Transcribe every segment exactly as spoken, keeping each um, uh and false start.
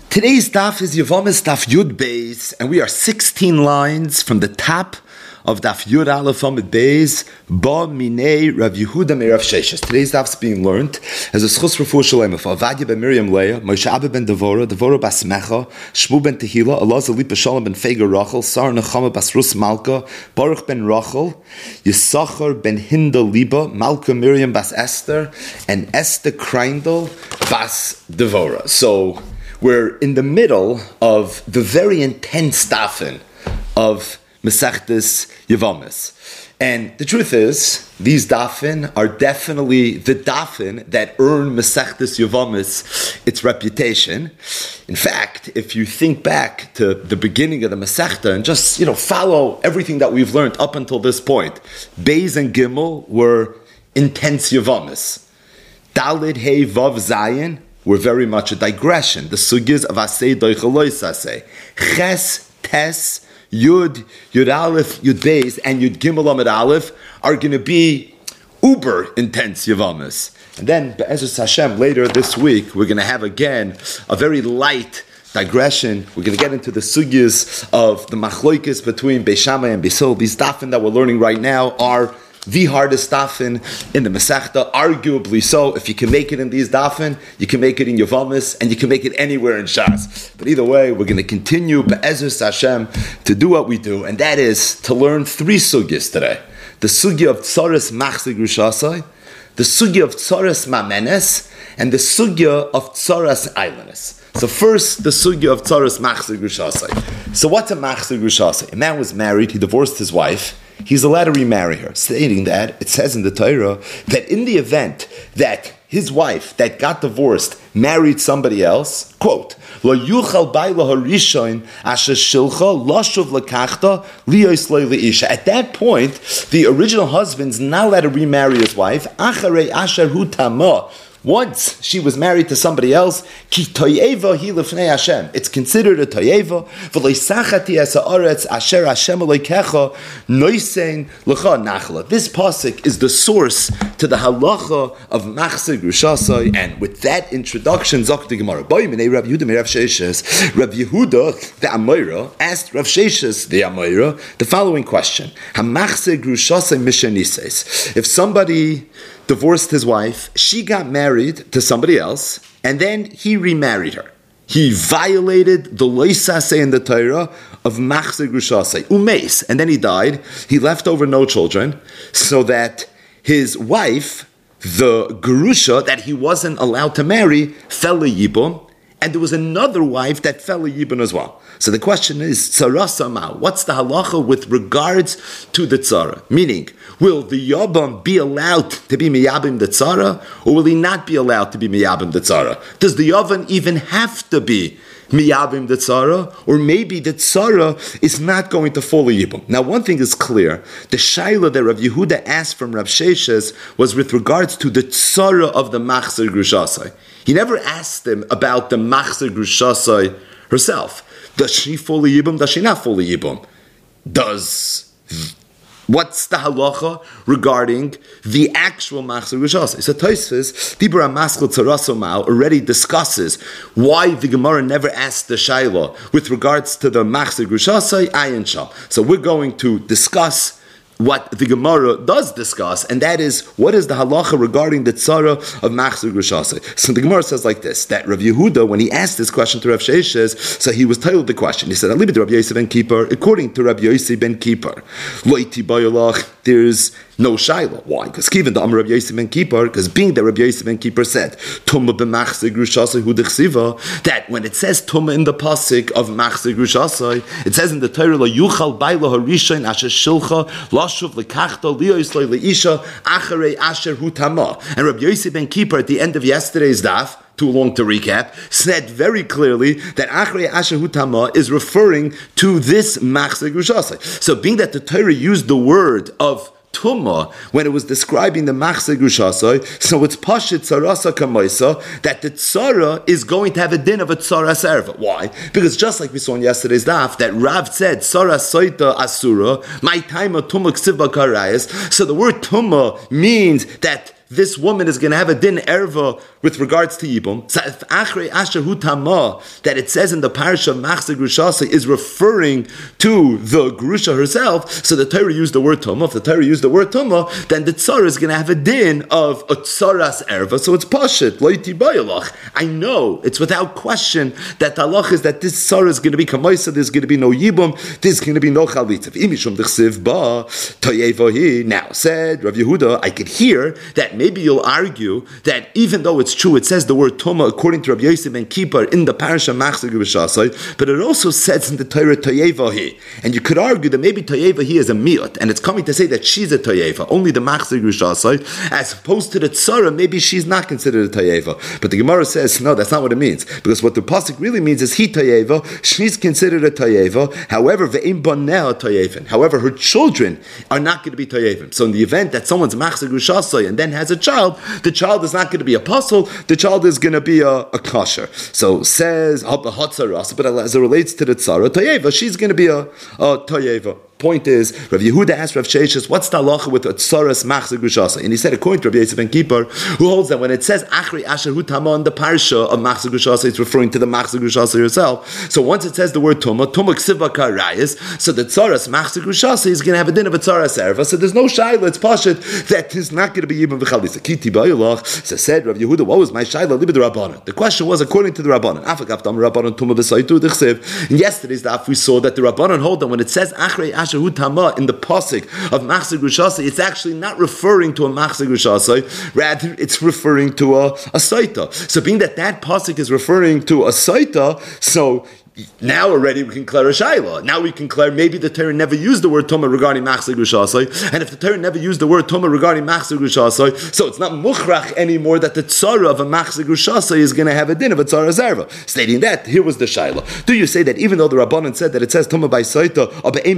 Today's daf is Yevamis Daf Yud Beis, and we are sixteen lines from the top of Daf Yud Aleph Amud Beis, Ba Minei Rav Yehuda Me Rav Sheshes. Today's daf is being learned as a schus refuah shalema for Avadia ben Miriam Leah, Moshe Abba ben Devora, Devora bas Mecha, Shmu ben Tehila, Allah Zalipa Shalom ben Fega Rachel, Sar Nechama bas Rus Malka, Baruch ben Rachel, Yisachar ben Hinda Liba, Malka Miriam bas Esther, and Esther Kreindel bas Devora. So we're in the middle of the very intense dafin of Masechtas Yevamis. And the truth is, these dafin are definitely the dafin that earn Masechtas Yevamis its reputation. In fact, if you think back to the beginning of the Masechta and just, you know, follow everything that we've learned up until this point, Beis and Gimel were intense Yevamis. Dalid, Hey, Vav, Zayin were very much a digression. The sugyas of Asay, Doichalois Asay. Ches, Tes, Yud, Yud Aleph, Yud Beis, and Yud Gimel Amud Aleph are going to be uber intense Yevamis. And then, Be'ezus Hashem, later this week, we're going to have again a very light digression. We're going to get into the sugyas of the machloikis between Beis Shammai and Beis Hillel. These dafin that we're learning right now are the hardest dafin in the Masechta, arguably so. If you can make it in these dafin, you can make it in Yevamis, and you can make it anywhere in Shas. But either way, we're going to continue Be'ezus Hashem to do what we do, and that is to learn three sugyas today. The sugya of Tzaras Machzig Rishasai, the sugya of Tzaras Mamenes, and the sugya of Tzaras Eilenes. So first, the sugya of Tzaras Machzig Rishasai. So what's a Machzig Rishasai? A man was married, he divorced his wife, he's allowed to remarry her, stating that it says in the Torah that in the event that his wife that got divorced married somebody else, quote, Lo yuchal bayla harishon asher shilcha lashuv lekachta liyos lo leisha. At that point, the original husband's not allowed to remarry his wife. Acharei asher hu tamah. Once she was married to somebody else, ki toyeva hi lefnei Hashem. It's considered a toyeva. V'leisachati es haaretz asher Hashem elokecha noisein lecha nachla. This pasuk is the source to the halacha of machzig rushasai. And with that introduction, zok the Gemara. Boy minei Rav Yehuda me Rav Sheshes. Rav Yehuda the Amoira asked Rav Sheshes the Amoira the following question: Hamachzig rushasai mishanises. If somebody divorced his wife, she got married to somebody else, and then he remarried her. He violated the loisase in the Torah of machzig rushasei, umeis, and then he died. He left over no children, so that his wife, the gerusha that he wasn't allowed to marry, fell a yibum, and there was another wife that fell a yibum as well. So the question is, tzara what's the halacha with regards to the tzara? Meaning, will the yabam be allowed to be miyabim the tzara, or will he not be allowed to be miyabim the tzara? Does the yavam even have to be miyabim the tzara, or maybe the tzara is not going to fall a yibum? Now, one thing is clear: the shaila that Rav Yehuda asked from Rav Sheshes was with regards to the tzara of the machzir grushasai. He never asked him about the machzir grushasai herself. Does she fall a yibum? Does she not fall a yibum? Does What's the halacha regarding the actual machzir grushasai? So Tosfos, Dibra Maskil Tzarasomal, already discusses why the Gemara never asked the shaila with regards to the machzir grushasai ayin sham. So we're going to discuss what the Gemara does discuss, and that is, what is the halacha regarding the tzara of machzir grushasai? So the Gemara says like this, that Rav Yehuda, when he asked this question to Rav Sheshes, so he was told the question. He said, Alibid Rabbi Yosef ben Kippur, according to Rabbi Yosef ben Kippur, Loiti bayolach, there's no shaila. Why? Because even the Amar Rabbi Yosef ben Kippur, because being that Rabbi Yosef ben Kippur said, Tumma b'machzir grushasai hu dechsiva, that when it says Tumma in the pasuk of machzir grushasai, it says in the Torah, Lo yuchal bayla harishon asher shilcha lashuv lekachta liyos lo leisha acharei asher hu tamah. And Rabbi Yosef ben Kippur at the end of yesterday's daf, too long to recap, said very clearly that Achrei Asher Hu Tamah is referring to this Machzir Grushasai. So being that the Torah used the word of Tumah when it was describing the Machzir Grushasai, so it's Pashit Tzarasa Kamaisa that the Tzara is going to have a din of a Tzara Serva. Why? Because just like we saw in yesterday's daf, that Rav said Tzara Soita Asura, my time of Tumah Ksiva Karayas. So the word Tumah means that this woman is going to have a din erva with regards to Yibum. So if Achrei Asher Hu Tamah, that it says in the parasha of Machzeh Grushasa, is referring to the Grusha herself, so the Torah used the word Tumah. If the Torah used the word Tumah, then the Tzara is going to have a din of a Tzaras erva, so it's Pashit, Lo Yitibayalach. I know, it's without question that the halach is that this Tzara is going to be Kamaisa, there's going to be no Yibum, there's going to be no Chalitza. Imishum Dechsiv Ba, Toyevahi. Now, said Rav Yehuda, I could hear that maybe you'll argue that even though it's true, it says the word Tumah according to Rabbi Yosef ben Kippur in the parasha Machzeh Grushasai, but it also says in the Torah Toyevahi. And you could argue that maybe Toyevahi is a miut, and it's coming to say that she's a Toyeva, only the Machzeh Grushasai, as opposed to the Tzara, maybe she's not considered a Toyeva. But the Gemara says, no, that's not what it means. Because what the pasuk really means is he Toyeva, she's considered a Toyeva, however, ve'im baneh Toyevin. However, her children are not going to be Toyevim. So in the event that someone's Machzeh Grushasai and then has a child, the child is not going to be a apostle, the child is going to be a, a kosher. So says, but as it relates to the Tzara, Toyeva, she's going to be a, a Toyeva. Point is, Rav Yehuda asked Rav Sheshes, what's the halacha with a tzaras machzeh grushasa? And he said, according to Rav Yosef ben Kippur, who holds that when it says Achrei Asher Hu Tamah in the parsha of machzeh grushasa, it's referring to the machzeh grushasa herself. So once it says the word Tumah, Tumah ksiva karayis, so the tzaras machzeh grushasa is going to have a din of a tzaras erva. So there's no shayla, it's pashit that is not going to be yibam v'chalisa. Kiti ba'yulach. So said Rav Yehuda, what was my shayla? Libid Rabbanan. The question was according to the Rabbanan. Afagav tam Rabbanan Tumah v'saytu d'chsev. In yesterday's daf we saw that the Rabbanan hold that when it says Achrei Asher Hu Tamah in the pasuk of Machzeh Grushasa, it's actually not referring to a Machzeh Grushasa, rather it's referring to a, a Saita. So being that that pasuk is referring to a Saita, so now already we can declare a shayla. Now we can declare maybe the Torah never used the word Tumah regarding Machzeh Grushasai, and if the Torah never used the word Tumah regarding Machzeh Grushasai, so it's not muchrach anymore that the tzara of a Machzeh Grushasai is going to have a din of a tzara zerva. Stating that, here was the shayla. Do you say that even though the Rabbanan said that it says Tumah by Saita,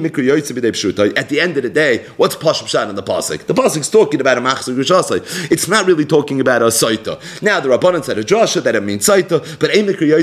at the end of the day, what's Pashim Shan in the pasuk? The pasuk is talking about a Machzeh Grushasai. It's not really talking about a Saita. Now the Rabbanan said a drasha that it means Saita, but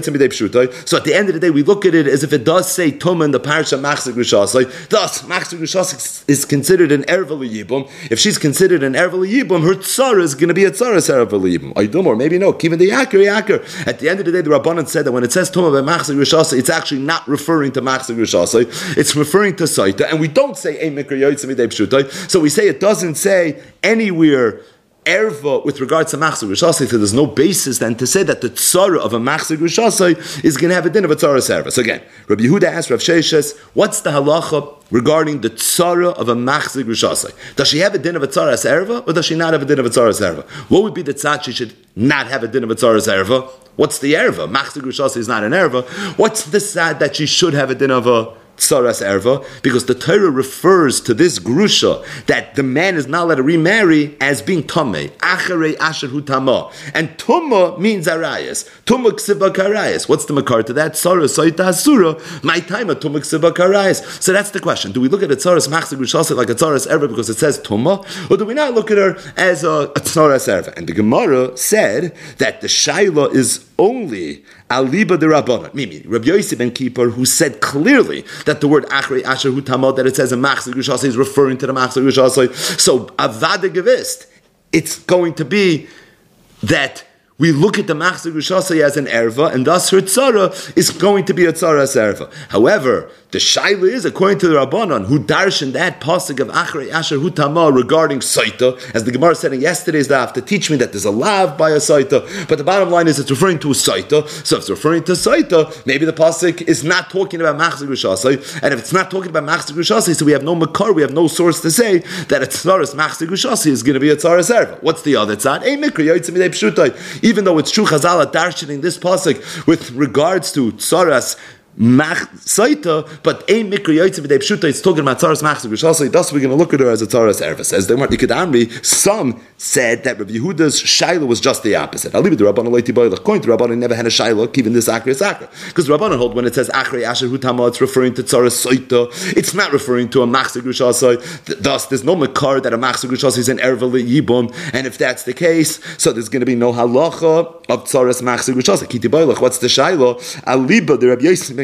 so at the end of the day, we look at it as if it does say Tumah in the parasha Machzeh Grushasai. Thus, Machzeh Grushasai is considered an erva l'yibum. If she's considered an erva l'yibum, her tzara is going to be a tzara erva l'yibum. Aydum, or maybe no. Even the yakir, yakir. At the end of the day, the Rabbanan said that when it says Tumah by Machzeh Grushasai, it's actually not referring to Machzeh Grushasai. It's referring to Saita, and we don't say Ein Mikra Yotzei Midei Pshutai. So we say it doesn't say anywhere erva with regards to Machzeh Grushasai, so there's no basis then to say that the tzara of a Machzeh Grushasai is going to have a din of a tzara serva. So again, Rabbi Yehuda asked Rav Sheshes, what's the halacha regarding the tzara of a Machzeh Grushasai? Does she have a din of a tzara serva, or does she not have a din of a tzara serva? What would be the tzad she should not have a din of a tzara serva? What's the erva? Machzeh Grushasai is not an erva. What's the tzad that she should have a din of a tzaras erva? Because the Torah refers to this grusha that the man is not allowed to remarry as being tamei, acharei asher hu tamah, and tumah means arayas. Tumah ksiba karayas. What's the makar to that? Tzaras soita asura. My time a tumah ksiba karayas. So that's the question. Do we look at a tzaras machzeh grushasai like a tzaras erva because it says tumah, or do we not look at her as a, a tzaras erva? And the Gemara said that the shaila is only aliba de Rabbanan, Mimi, Rabbi Yosef ben Kippur, who said clearly that the word Achrei Asher Hu Tamah, that it says in Machzeh Grushasai, is referring to the Machzeh Grushasai. So avada gevist, it's going to be that we look at the Machzeh Grushasai as an erva, and thus her tzara is going to be a tzara erva. However, the shaila is, according to the Rabbanan, who darshan that pasuk of Achrei Asher Hu Tamah regarding Saita, as the Gemara said in yesterday's daf, to teach me that there's a lav by a Saita, but the bottom line is it's referring to a Saita. So if it's referring to Saita, maybe the pasuk is not talking about Machzeh Grushasai, and if it's not talking about Machzeh Grushasai, so we have no makar, we have no source to say that a tzaras Machzeh Grushasai is going to be a tzara erva. What's the other tzad? Ein mikra yotzei midei pshutai. Even though it's true, Chazal are darshaning this pasuk with regards to tzaras Mach Saita, but a Mikra Yotzei B'dei Pshuta, it's talking about Tzaras Machzeh Grushasai. Thus, we're going to look at her as a Tzaras erva. Says the Gemara Ikad, some said that Rabbi Yehuda's Shaila was just the opposite. I'll leave it to Rabbanan Leiti Boilach. According to Rabbanan, never had a Shaila, even this Akra is Akra. Because Rabbanan hold when it says Achrei Asher Hu Tamah, it's referring to Tzaras Saita. It's not referring to a Machzeh Grushasai. Thus, there's no Makar that a Machzeh Grushasai is an erva Yibum. And if that's the case, so there's going to be no halacha of Tzaras Machzeh Grushasai. Kiti Boilach, what's the Shaila? Aliba, the Rabbi Yosef ben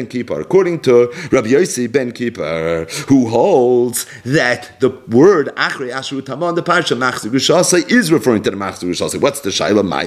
ben Kippur. According to Rabbi Yossi ben Kippur, who holds that the word Achrei Asher Utama on the parsha Machzor Gushasai is referring to the Machzor Gushasai. What's the Shaila Mai?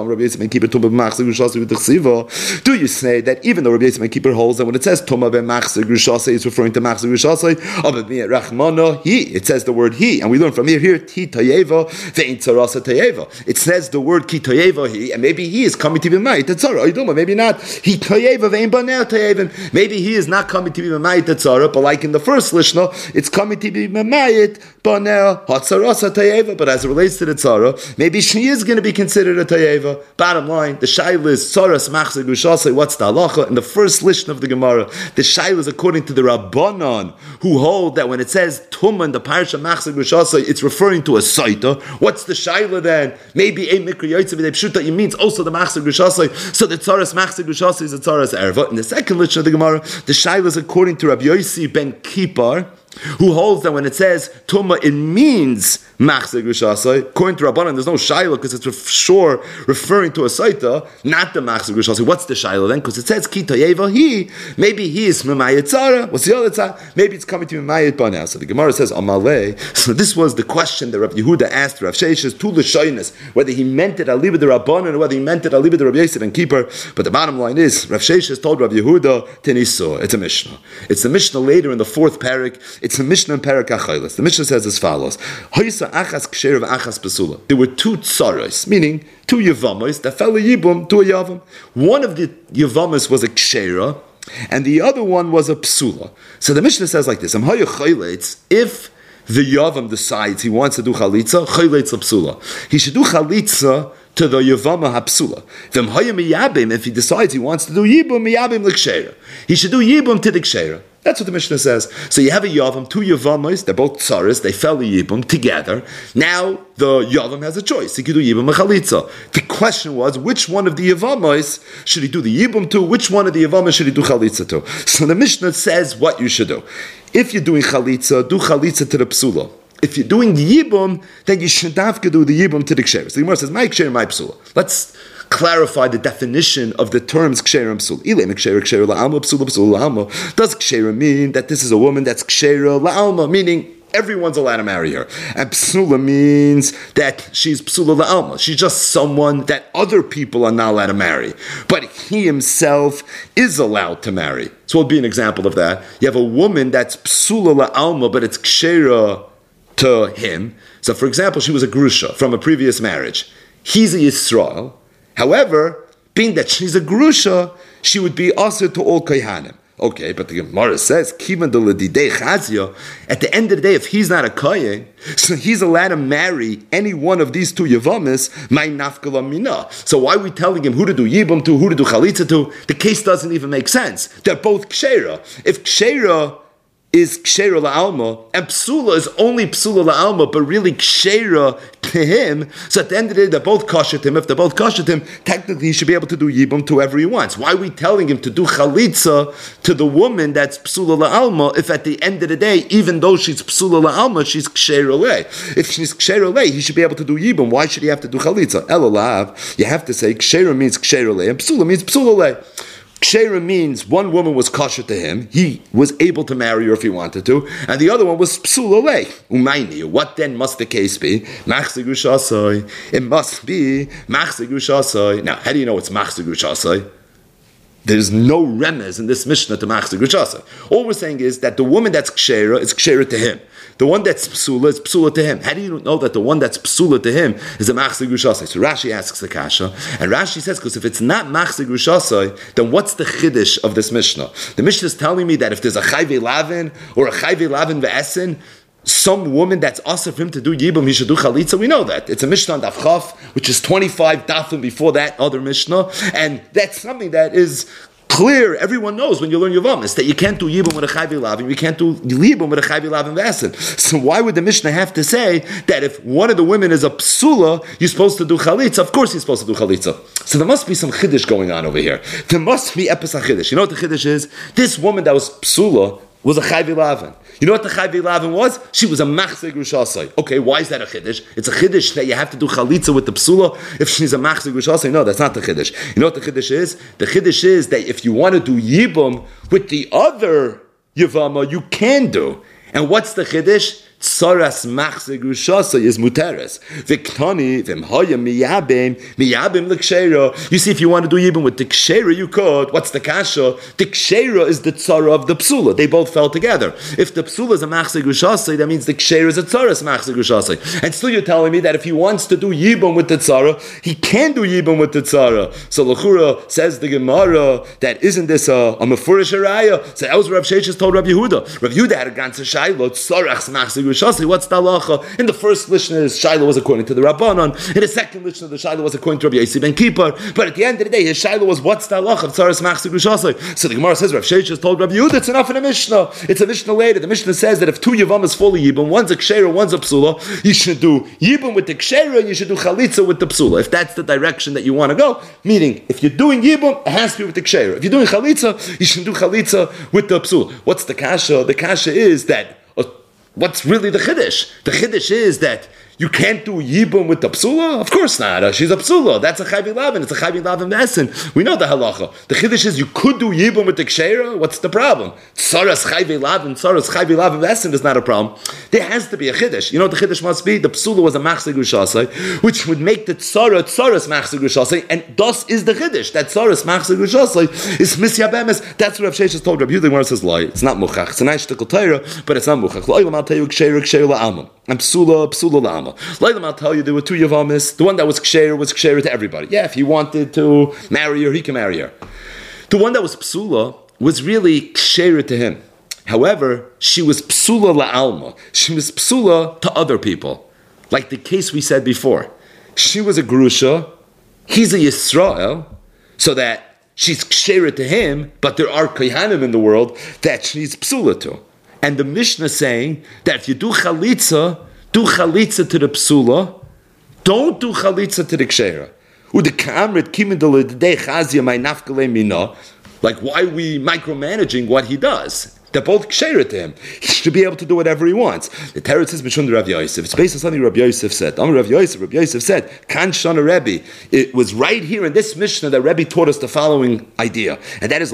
Do you say that even though Rabbi Yossi ben Kippur holds that when it says Tuma ben Machzor Gushasai is referring to Machzor Gushasai, Rachmana he, it says the word he, and we learn from here here Ti Tayeva ve'in Tzarasa Tayeva. It says the word Ki Tayeva he, and maybe he is coming to be Mai Tzara. Maybe not. He Tayeva ve'in Banel Tayevim. Maybe he is not coming to be Mai Tzara, but like in the first Lishna, it's coming to be Mayit Banel Hatzarasa Tayeva. But as it relates to the Tzara, maybe she is going to be considered a Tayeva. Bottom line, the Shaila is Tzaras Machzor Gushasai. What's the halacha in the first Lishna of the Gemara? The Shaila is according to the Rabbanon, who hold that when it says Tumah in the Parsha Machzor Gushasai, it's referring to a Saita. What's the Shaila then? Maybe a Mikra Yotzei V'dei Pshuta, it means also the Machzor Gushasai. So the Tzaras Machzor Gushasai is a Tzaras Erva. In the second Lishna of the Gemara, the Shaila is according to Rabbi Yossi ben Kippur, who holds that when it says Tumah, it means Machzor Gushasai. According to Rabbanan, there's no Shaila because it's for sure referring to a Saita, not the Machzor Gushasai. What's the Shaila then? Because it says Ki Tayeva he, maybe he is Memayit Tzara. What's the other tzara? Maybe it's coming to Memayit Banel. So the Gemara says Amalei. So this was the question that Rabbi Yehuda asked Rav Sheshes to L'Shoynes, whether he meant it Aliba the Rabbanan or whether he meant it Aliba the Rabbi Yosef and Kippur. But the bottom line is Rav Sheshes told Rabbi Yehuda Teniso. It's a Mishnah. It's a Mishnah later in the fourth parak. It's a Mishnah in Parak Achaylas. The Mishnah says as follows: Hoysa achas ksher v'achas pesula. There were two tsaros, meaning two yavamos that fell a yibum to a yavam. One of the yavamos was a kshera, and the other one was a psula. So the Mishnah says like this: Am hoya chayletz, if the yavam decides he wants to do chalitza, chayletz a psula. He should do chalitza to the Yavama Hapsula. If he decides he wants to do Yibum, Miyabim l'kshera. He should do Yibum to the Kshera. That's what the Mishnah says. So you have a Yavam, two Yavamas, they're both tsaras, they fell a Yibum together. Now the Yavam has a choice. He could do Yibum Mechalitza. The question was, which one of the Yavamas should he do the Yibum to? Which one of the Yavamas should he do Chalitza to? So the Mishnah says what you should do. If you're doing Chalitza, do Chalitza to the Psula. If you're doing Yibum, then you should have to do the Yibum to the Ksher. So the Gemara says, my Ksher, my Psula. Let's clarify the definition of the terms Ksher and Psula. Ilem Ksher, Ksher la'alma, Psula, Psula la'alma. Does Ksher mean that this is a woman that's Ksher la'alma, meaning everyone's allowed to marry her? And Psula means that she's Psula la'alma. She's just someone that other people are not allowed to marry. But he himself is allowed to marry. So what would be an example of that? You have a woman that's Psula la'alma, but it's Ksher to him. So for example, she was a Grusha from a previous marriage. He's a Yisrael. However, being that she's a Grusha, she would be also to all Kohanim. Okay, but the Gemara says, Kivan de l'didei chazia, at the end of the day, if he's not a Kohen, so he's allowed to marry any one of these two Yavamis, my nafkala mina. So why are we telling him who to do Yibum to, who to do Chalitza to? The case doesn't even make sense. They're both Kshera. If Kshera is Kshera la'alma, and Psula is only Psula la'alma, but really Kshera to him, so at the end of the day, they're both kosher to him. If they're both kosher to him, technically he should be able to do Yibum to whoever he wants. Why are we telling him to do Chalitza to the woman that's Psula la'alma, if at the end of the day, even though she's Psula la'alma, she's Kshera le? If she's Kshera le, he should be able to do Yibum. Why should he have to do Chalitza? Elalav, you have to say Kshera means Kshera le, and Psula means Psula le. Kshera means one woman was kosher to him, he was able to marry her if he wanted to, and the other one was psula lei. Umayni, what then must the case be? Machzor Gushasai. It must be Machzor Gushasai. Now, how do you know it's Machzor Gushasai? There's no remez in this Mishnah to Machzor Gushasai. All we're saying is that the woman that's Kshera is Kshera to him. The one that's psula is psula to him. How do you know that the one that's psula to him is a Machzor Gushasai? So Rashi asks the kasha, and Rashi says, because if it's not Machzor Gushasai, then what's the chiddush of this Mishnah? The Mishnah is telling me that if there's a chayve lavin or a chayve lavin ve'esin, some woman that's also for him to do Yibum, he should do Chalitza. We know that. It's a Mishnah on Daf Chaf, which is twenty-five dafim before that other Mishnah, and that's something that is clear. Everyone knows when you learn Yavamis that you can't do Yibum with a Chayvi Lavin, you can't do Yibum with a Chayvi Lavin Vasin. So why would the Mishnah have to say that if one of the women is a Psula, you're supposed to do Chalitza? Of course you're supposed to do Chalitza. So there must be some Chiddush going on over here. There must be Epis HaChiddush. You know what the Chiddush is? This woman that was Psula, was a chayvi lavin. You know what the chayvi lavin was? She was a machzeh grushasai. Okay, why is that a chiddush? It's a chiddush that you have to do chalitza with the psula if she's a machzeh grushasai. No, that's not the chiddush. You know what the chiddush is? The chiddush is that if you want to do yibum with the other yavama, you can do. And what's the chiddush? Tsaras machzeh grushasai is muteres. V'ktani v'mhaya miyabim miyabim l'kshera. You see, if you want to do yibum with the kshera, you could. What's the kasha? The kshera is the tzara of the psula. They both fell together. If the psula is a machzeh grushasai, that means the kshera is a tsaras machzeh grushasai. And still, you're telling me that if he wants to do yibum with the tzara, he can do yibum with the tzara. So l'chura says the Gemara that isn't this a, a mefurish araya? So that was Rav Sheshes told Rav Yehuda. Rav Yehuda had a ganze shayla tsaras machzeh grushasai. What's the halacha? In the first lishna, Shiloh was according to the Rabbanon. In the second lishna, the Shiloh was according to Rabbi Yossi ben Kippur. But at the end of the day, his Shiloh was what's the halacha of tzaras machzeh grushasai. So the Gemara says, Rav Sheshes told Rabbi Yehuda, it's enough in a Mishnah. It's a Mishnah later. The Mishnah says that if two Yavamas fully Yibum, one's a Kshera, one's a Psula, you should do Yibum with the Kshera and you should do Chalitza with the Psula. If that's the direction that you want to go, meaning if you're doing Yibum, it has to be with the Kshera. If you're doing Chalitza, you should do Chalitza with the Psula. What's the kasha? The kasha is that what's really the chiddush? The chiddush is that you can't do yibum with the psula? Of course not. She's a psula. That's a chayvi lavin. It's a chayvi lavin essen. We know the halacha. The chiddush is you could do yibum with the kshera. What's the problem? Tsaras chayvi lavin, tsaras chayvi lavin essen is not a problem. There has to be a chiddush. You know what the chiddush must be? The psula was a machzeh grushasai, which would make the tsara tsaras machzeh grushasai, and thus is the chiddush. That tsaras machzeh grushasai is misyabemes. That's what Rav Sheshes told Rabbi Yehuda. Where it says lie. It's not muchach. It's a nice shtickle Torah, but it's not muchach. I'll tell you kshera kshera la'alma. And psula psula la'alma. Later, I'll tell you, there were two Yavamis. The one that was Ksher was Ksher to everybody. Yeah, if he wanted to marry her, he can marry her. The one that was Psula was really Ksher to him. However, she was Psula la'alma. She was Psula to other people. Like the case we said before. She was a Grusha, he's a Yisrael, so that she's Ksher to him, but there are Kohanim in the world that she's Psula to. And the Mishnah saying that if you do Chalitza, do chalitza to the psula, don't do chalitza to the kshera. Like, why are we micromanaging what he does? They're both kshera to him. He should be able to do whatever he wants. The Teretz is Mishun Rav Yosef. It's based on something Rav Yosef said. Am Rav Yosef, Rav Yosef said, Kan Shana Rebbe. It was right here in this Mishnah that Rebbe taught us the following idea. And that is,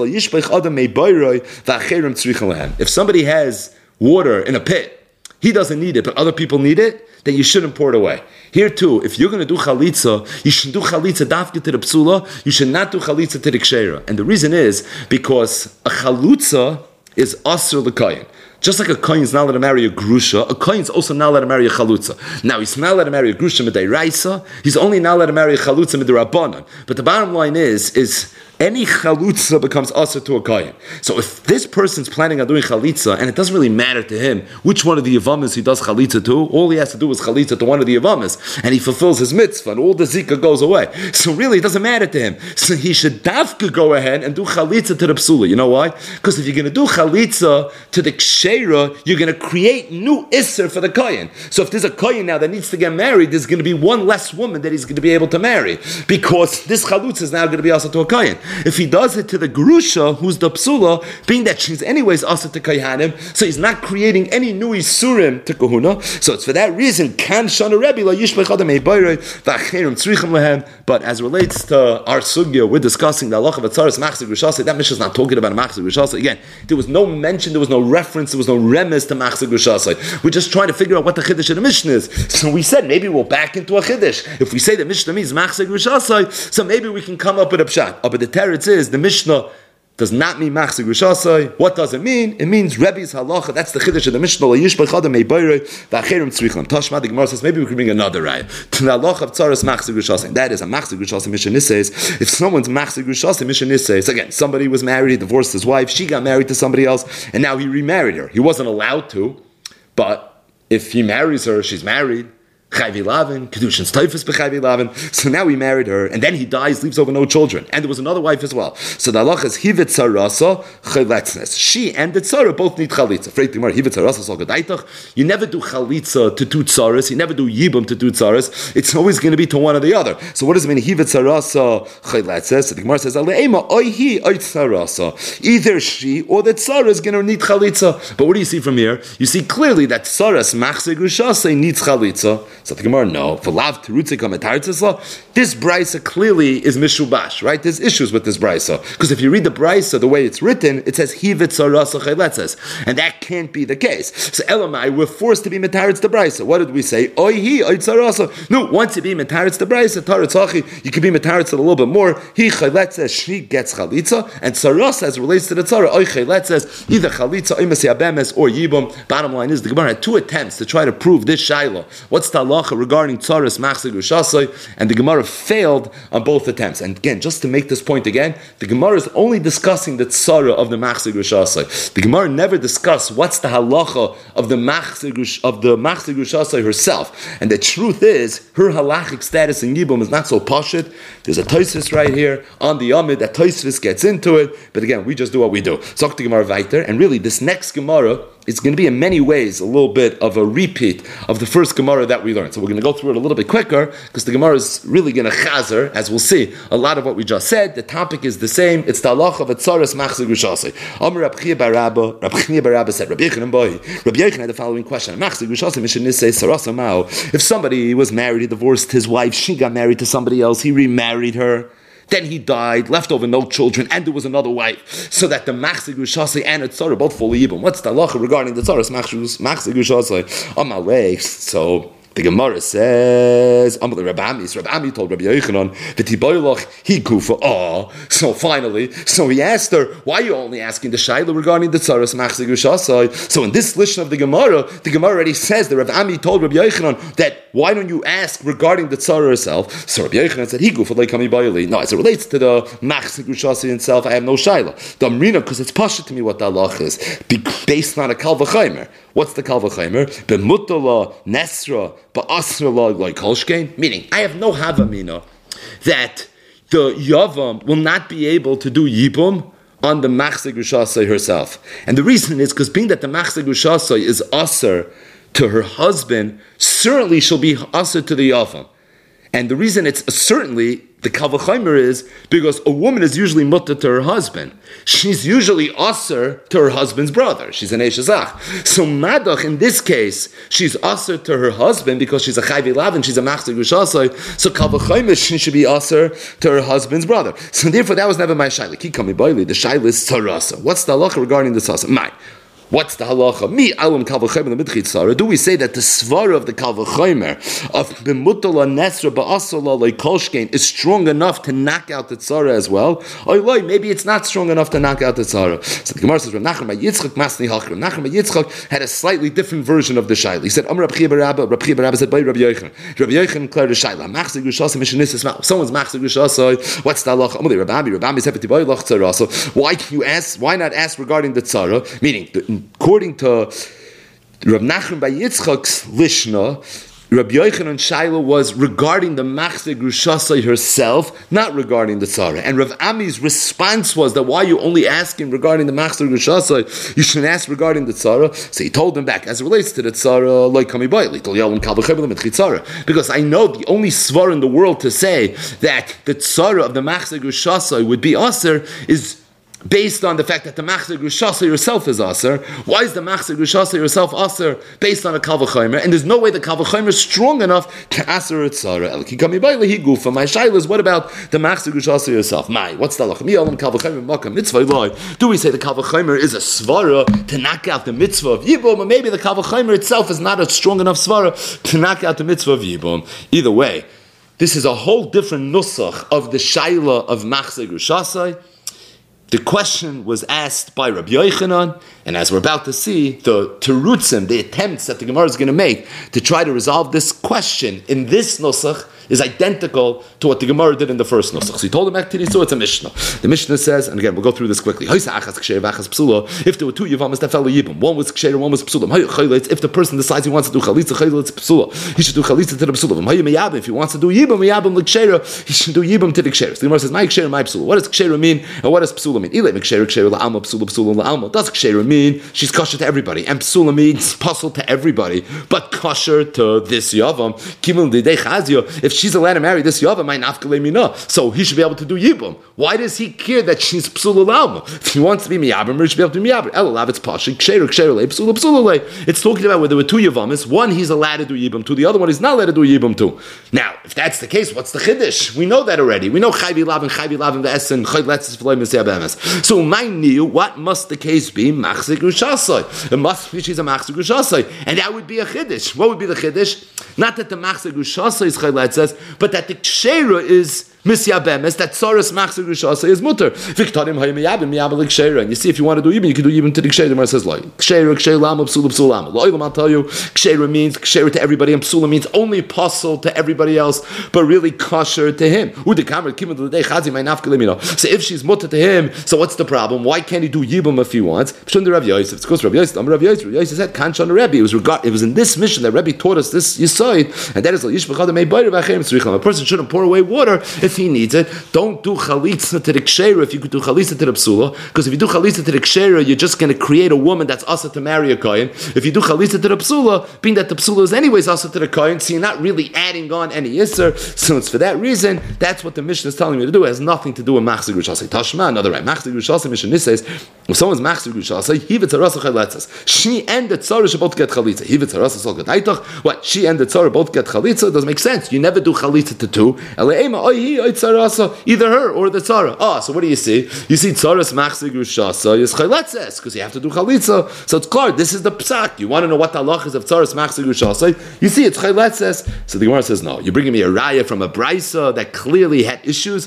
if somebody has water in a pit, he doesn't need it, but other people need it, then you shouldn't pour it away. Here too, if you're going to do chalitza, you should do chalitza dafka to the psula, you should not do chalitza to the kshera. And the reason is because a chalutza is asur l'kayin. Just like a kohen is not allowed to marry a grusha, a kohen is also not allowed to marry a chalutza. Now, he's not allowed to marry a grusha mid'iraisa, he's only not allowed to marry a chalutza mid'rabbanan. But the bottom line is, is any chalutza becomes asur to a kohen. So if this person's planning on doing chalitza, and it doesn't really matter to him which one of the yavamas he does chalitza to, all he has to do is chalitza to one of the yavamas, and he fulfills his mitzvah, and all the zika goes away. So really, it doesn't matter to him. So he should dafka go ahead and do chalitza to the psula. You know why? Because if you're going to do chalitza to the kshera, you're going to create new isser for the kohen. So if there's a kohen now that needs to get married, there's going to be one less woman that he's going to be able to marry, because this chalitza is now going to be also to a kohen. If he does it to the Grusha, who's the Psula, being that she's anyways also to Kohanim, so he's not creating any new Isurim to Kahuna. So it's for that reason, Kan Shana Rebbe la Yishbech Adam Eibayre V'Acherim Tzrichim Lehem. But as relates to our sugya, we're discussing the halacha of Atzaras Machzeh Grushasei. That Mishnah is not talking about Machzeh Grushasei. Again, there was no mention, there was no reference, there was no remes to Machzeh Grushasei. We're just trying to figure out what the Chiddush of the Mishnah is. So we said maybe we'll back into a Chiddush. If we say the Mishnah means Machzeh Grushasei, so maybe we can come up with a pshat. But the Teretz is the Mishnah does not mean Machzeh Grushasei. What does it mean? It means Rebbe's halacha. That's the Chiddush of the Mishnah. Tashma, the Gemara says maybe we can bring another raya to the halacha of Tzaras Machzeh Grushasei. That is a Machzeh Grushasei Mishnah says. If someone's Machzeh Grushasei Mishnah says, again, somebody was married, divorced his wife, she got married to somebody else, and now he remarried her. He wasn't allowed to, but if he marries her, she's married. Chayvi Lavin, Kedushin's Teufus b'Chayvi Lavin. So now he married her, and then he dies, leaves over no children. And there was another wife as well. So the halacha is Hivit Tzarasa, Chayletznes. She and the Tzara both need Chalitza. Freit Gemara, Hivit Tzarasa, Salgadaitach. You never do Chalitza to two Tzaras. You never do Yibum to two Tzaras. It's always going to be to one or the other. So what does it mean? Hivit Tzarasa, Chayletznes. So the Gemara says, Ale'ema, oi hi, oi Tzarasa. Either she or the Tzara is going to need Chalitza. But what do you see from here? You see clearly that Tzaras, Machzeh Grushasei, needs Chalitza. So the Gemara, no. For lav terutze kametartzesla, this brisa clearly is mishubash, right? There's issues with this brisa because if you read the brisa the way it's written, it says hivit tzarasa chayletzes, and that can't be the case. So elamai, we're forced to be metaritz the brisa. What did we say? Oi hi oi tzarasa. No, once you be metaritz the brisa, taritzachi, you can be metaritz a little bit more. He chayletzes, she gets chalitza, and tzarasa as relates to the tzara, oi chayletzes, either chalitza, oi mesiabemes, or yibum. Bottom line is the Gemara had two attempts to try to prove this shaila. What's the halacha regarding tzaras machzeh grushasai, and the Gemara failed on both attempts. And again, just to make this point again, the Gemara is only discussing the tzara of the machzeh grushasai. The Gemara never discussed what's the halacha of the machzeh grush of the machzeh grushasai herself. And the truth is, her halachic status in Yibum is not so pashit. There's a Tosfos right here on the Amid that Tosfos gets into it. But again, we just do what we do. Zok the Gemara weiter, and really this next Gemara is going to be in many ways a little bit of a repeat of the first Gemara that we learned. So we're going to go through it a little bit quicker because the Gemara is really going to chazer, as we'll see, a lot of what we just said. The topic is the same. It's the halacha of a tzaras machzeh grushasei. Amar Rab Chiya bar Rabba, Rab Chiya bar Rabba said, Rabbi Yochanan boy, Rabbi Yochanan had the following question: Machzeh grushasei mishen nisei sarasa mao. If somebody was married, he divorced his wife, she got married to somebody else, he remarried her. Then he died, left over no children, and there was another wife. So that the Machzeh Grushasei and the Tzara both fully Yibum. What's the halacha regarding the Tzaras Machzeh Grushasei? On my way, so the Gemara says, Amalei Rabbi Ami, Rabbi Ami told Rabbi Yochanan, V'tiboylach he kufa. Oh, so finally, so he asked her, why are you only asking the Shaila regarding the Tzaras Machzeh Grushasei? So in this lishon of the Gemara, the Gemara already says that Rabbi Ami told Rabbi Yochanan that why don't you ask regarding the Tzara herself? So Rabbi Yochanan said, he kufa like kami bayili. No, as it relates to the Machzeh Grushasei itself, I have no Shaila. The Amrina, because it's pasha to me what the halach is, based on a Kal V'chaimer. What's the Kal V'chaimer? B'mutala nesra ba'asra la like kolshkein. Meaning, I have no havamina that the yavam will not be able to do yibum on the Machzeh Grushasei herself. And the reason is because being that the Machzeh Grushasei is aser to her husband, certainly she'll be aser to the yavam. And the reason it's certainly the Kal V'chaimer is because a woman is usually mutter to her husband. She's usually aser to her husband's brother. She's an Eishazach. So Madach, in this case, she's aser to her husband because she's a Chayvi Lavin, she's a Machzeh Grushasei. So Kal V'chaimer, she should be aser to her husband's brother. So therefore, that was never my shaila. Ki kami boili. The shaila is tzarasa. What's the halacha regarding the tzarasa? My. What's the halacha? Mi alam Kal V'chaimer l'midchit tzara. Do we say that the svara of the Kal V'chaimer of b'mutala nesra ba'asala like kolshkein is strong enough to knock out the tzara as well? Or maybe it's not strong enough to knock out the tzara. So the Gemara says, Rav Nachman bar Yitzchak masni hachra. Nachman bar Yitzchak had a slightly different version of the shaila. He said, Amar Rab Chiya bar Rabba. Rab Chiya bar Rabba said, by Rabbi Yochanan. Rabbi Yochanan cleared the shaila. Machzeh Grushasei mishen nisei ma'o. Someone's Machzeh Grushasei. What's the halacha? Amalei Rabbi Ami. Rabbi Ami said, V'tiboylach tzara. So why can you ask? Why not ask regarding the tzara? Meaning, according to Rav Nachman bar Yitzchak's Lishna, Rabbi Yochanan Shaila was regarding the Machzeh Grushasei herself, not regarding the Tzara. And Rav Ami's response was that why are you only asking regarding the Machzeh Grushasei? You shouldn't ask regarding the Tzara. So he told him back, as it relates to the Tzara, like Kami Bayli, because I know the only svar in the world to say that the Tzara of the Machzeh Grushasei would be aser is based on the fact that the Machzeh Grushasei herself is aser. Why is the Machzeh Grushasei herself aser based on a Kal V'chaimer? And there's no way the Kal V'chaimer is strong enough to aser a tzara. El ki kami bayli hi gufa. My shaila is, what about the Machzeh Grushasei herself? My, what's the halacha? Mi olam Kal V'chaimer makam mitzvah loy. Do we say the Kal V'chaimer is a svara to knock out the mitzvah of Yibum, or maybe the Kal V'chaimer itself is not a strong enough svara to knock out the mitzvah of Yibum? Either way, this is a whole different nusach of the shaila of Machzeh Grushasei. The question was asked by Rabbi Yochanan, and as we're about to see, the terutzim, the attempts that the Gemara is going to make to try to resolve this question in this nusach, is identical to what the Gemara did in the first Nusach. So he told him back to the so it's a Mishnah. The Mishnah says, and again, we'll go through this quickly. If there were two Yavamas that fell Yibam, one was Ksher, one was Psula. If the person decides he wants to do Chalitza, Chalitza Psula, he should do Chalitza to the Psula. If he wants to do Yibam, Yibam L'Ksher, he should do Yibam to the Ksher. So the Gemara says, my Ksher, my Psula. What does Ksher mean, and what does Psula mean? Ilay Ksher, Ksher La'alma, Psula, Psula La'alma. Does Ksher mean she's kosher to everybody, and Psula means puzzle to everybody, but kosher to this Yavam? If she's allowed to marry this Yavam, my nafkale mina, so he should be able to do Yibam. Why does he care that she's Psula La'alma? If he wants to be Miyaber, he should be able to be Miyaber. Elalav, it's Pasha, Ksher, Ksher Le, Psula, Psula Le. It's talking about where there were two Yavamis. One he's allowed to do Yibam to, the other one he's not allowed to do Yibam to. Now, if that's the case, what's the Chiddush? We know that already. We know Chayvi Lav and Chayvi Lav and the Essen, Chayv Letzis V'loi Mesiyah B'emes. So, my new, what must the case be? Machzik Ushasai. It must be she's a Machzik Ushasai. And that would be a Chiddush. What would be the Chiddush? Not that the Machzik Ushasai is Chayv Letzis, but that the Kshera is Misya Bemes, that Tsaras Machzik Rishasa is mutter. Viktarim Hayamiyabim, Miyabim Kshera. And you see, if you want to do even, you can do even to the Kshera. The Gemara says, like, Kshera, Kshera Lama, Psula, Psula Lama. Lo'ilam, I'll tell you, Kshera means Kshera to everybody, and Psula means only apostle to everybody else, but really kosher to him. So if she's mutter to him, so what's the problem? Why can't he do Yibam if he wants? It's Rav Yosef. It's because Rav Yosef, Rav Yosef, Rav Yosef said, Kanshan Rebbe. It was regard, it was in this mission that Rebbe taught us this Yisoid, and that is, a person shouldn't pour away water if he needs it. Don't do chalitza to the kshera if you could do chalitza to the psula, because if you do chalitza to the kshera, you're just going to create a woman that's asa to marry a kohen. If you do chalitza to the psula, being that the psula is anyways asa to the kohen, so you're not really adding on any yisser. So it's for that reason. That's what the Mishnah is telling me to do. It has nothing to do with machzik rishasei. Tashma, another right. Machzik rishasei. Mishnah says if someone's machzik rishasei, hivit zarasa chaletzas. She and the tzara should both get chalitza. Hivit zarasa sol get aitach. What? She and the tzara both get chalitza. Doesn't make sense. You never do chalitza to two. Either her or the tzara. Ah, so what do you see? You see tzaras machzik rushasa is chayletzes, because you have to do chalitza. So it's clear, this is the psak. You want to know what the halach is of tzaras machzik rushasa? You see it's chayletzes. So the Gemara says, no, you're bringing me a raya from a brisa that clearly had issues.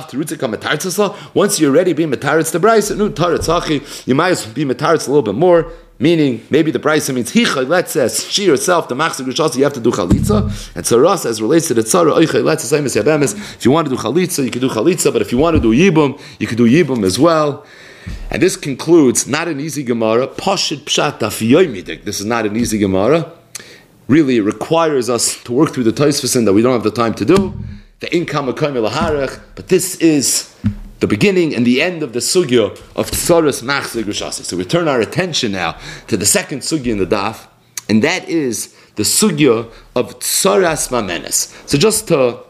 Once you're already being metaritz the brisa, no taritzachi, you might as well be metaritz a little bit more. Meaning, maybe the brisa means he chayletzes, she herself, the machzik rushasa, you have to do chalitza. And tzaras, as relates to the tzara, oy chayletzes, ay mesiyah bemes. If you want to do chalitza, you can do chalitza, but if you want to do yibum, you can do yibum as well. And this concludes, not an easy Gemara, Pashit Pshat Daf Yomidik. This is not an easy Gemara. Really, it requires us to work through the Tosfos that we don't have the time to do. The income of Kaimel Harach, but this is the beginning and the end of the sugya of Tzaras Machzik Rishasa. So we turn our attention now to the second sugya in the daf, and that is the sugya of Tzaras Mamenes. So just to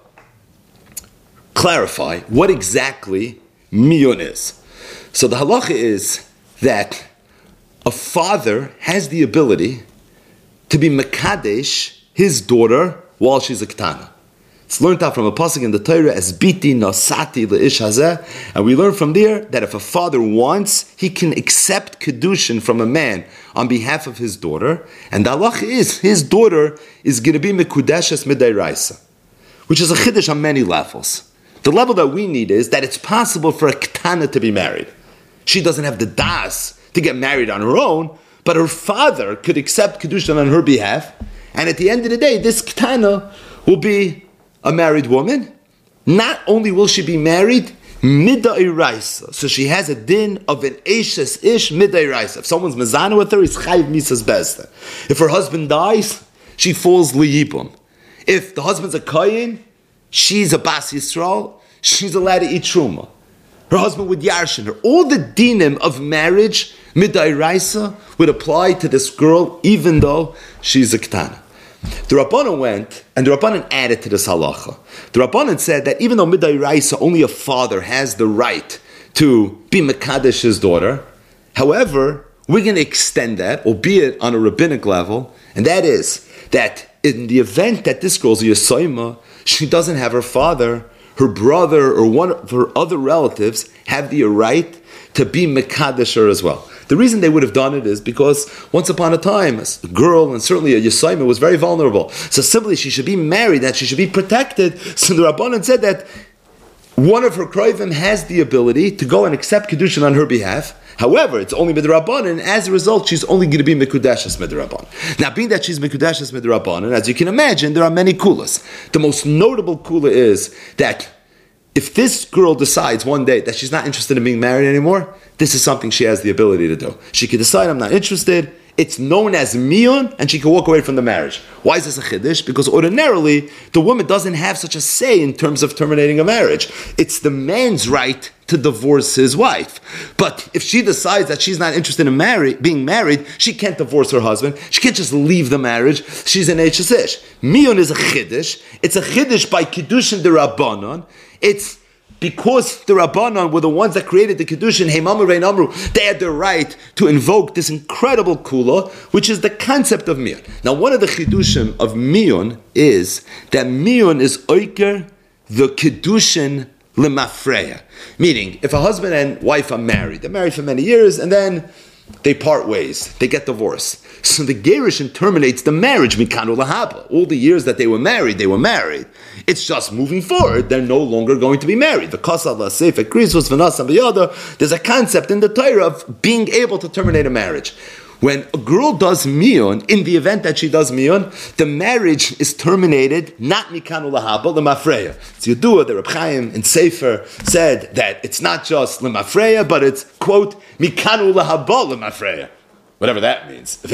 clarify what exactly miyun is. So the halacha is that a father has the ability to be mekadesh his daughter while she's a ketana. It's learned out from a pasuk in the Torah as biti nasati leish hazeh, and we learn from there that if a father wants, he can accept kedushin from a man on behalf of his daughter, and the halacha is his daughter is going to be mekudeshes midayraisa, which is a chiddush on many levels. The level that we need is that it's possible for a ketana to be married. She doesn't have the das to get married on her own, but her father could accept kedushin on her behalf, and at the end of the day, this ketana will be a married woman. Not only will she be married, midayraisa, so she has a din of an eshes ish midayraisa. If someone's mezana with her, it's chayiv misas bezda. If her husband dies, she falls liyibum. If the husband's a kohen, she's a bas yisrael, she's allowed to eat truma. Her husband would yarshin her. All the dinim of marriage midayraisa would apply to this girl, even though she's a ketana. The Rabbanan went, and the Rabbanan added to this halacha. The Rabbanan said that even though midayraisa, only a father has the right to be mekadesh his daughter, however, we're going to extend that, albeit on a rabbinic level, and that is that in the event that this girl's a yesayma, she doesn't have her father, her brother, or one of her other relatives have the right to be mekadesh her as well. The reason they would have done it is because once upon a time, a girl, and certainly a Yesayma, was very vulnerable. So simply she should be married, that she should be protected. So the Rabbanan said that one of her kroivim has the ability to go and accept Kedushin on her behalf. However, it's only midrabanan, and as a result, she's only going to be mikudeshes midrabanan. Now, being that she's mikudeshes midrabanan, as you can imagine, there are many kulas. The most notable kula is that if this girl decides one day that she's not interested in being married anymore, this is something she has the ability to do. She can decide, I'm not interested. It's known as miyun, and she can walk away from the marriage. Why is this a chiddush? Because ordinarily, the woman doesn't have such a say in terms of terminating a marriage. It's the man's right to divorce his wife. But if she decides that she's not interested in marry, being married, she can't divorce her husband. She can't just leave the marriage. She's an H S Ish. Miyun is a chiddush. It's a chiddush by kiddushin de rabbanon. It's because the Rabbanon were the ones that created the Kedushin, Heimamu Rein Amru, they had the right to invoke this incredible kula, which is the concept of Miyun. Now, one of the Chidushim of Miyun is that Miyun is Oiker, the Kedushin Lemafreya. Meaning, if a husband and wife are married, they're married for many years, and then they part ways, they get divorced. So the Gerushin terminates the marriage, Mikanu Lahaba. All the years that they were married, they were married. It's just moving forward, they're no longer going to be married. The Kasal Sefer Krisus Vanasam B'Yada, there's a concept in the Torah of being able to terminate a marriage. When a girl does miyun, in the event that she does miyun, the marriage is terminated, not mikanu lahaba, lemafreya. It's Yedua, the Reb Chaim in Sefer said that it's not just lemafreya, but it's, quote, mikanu lahaba lemafreya. Whatever that means. But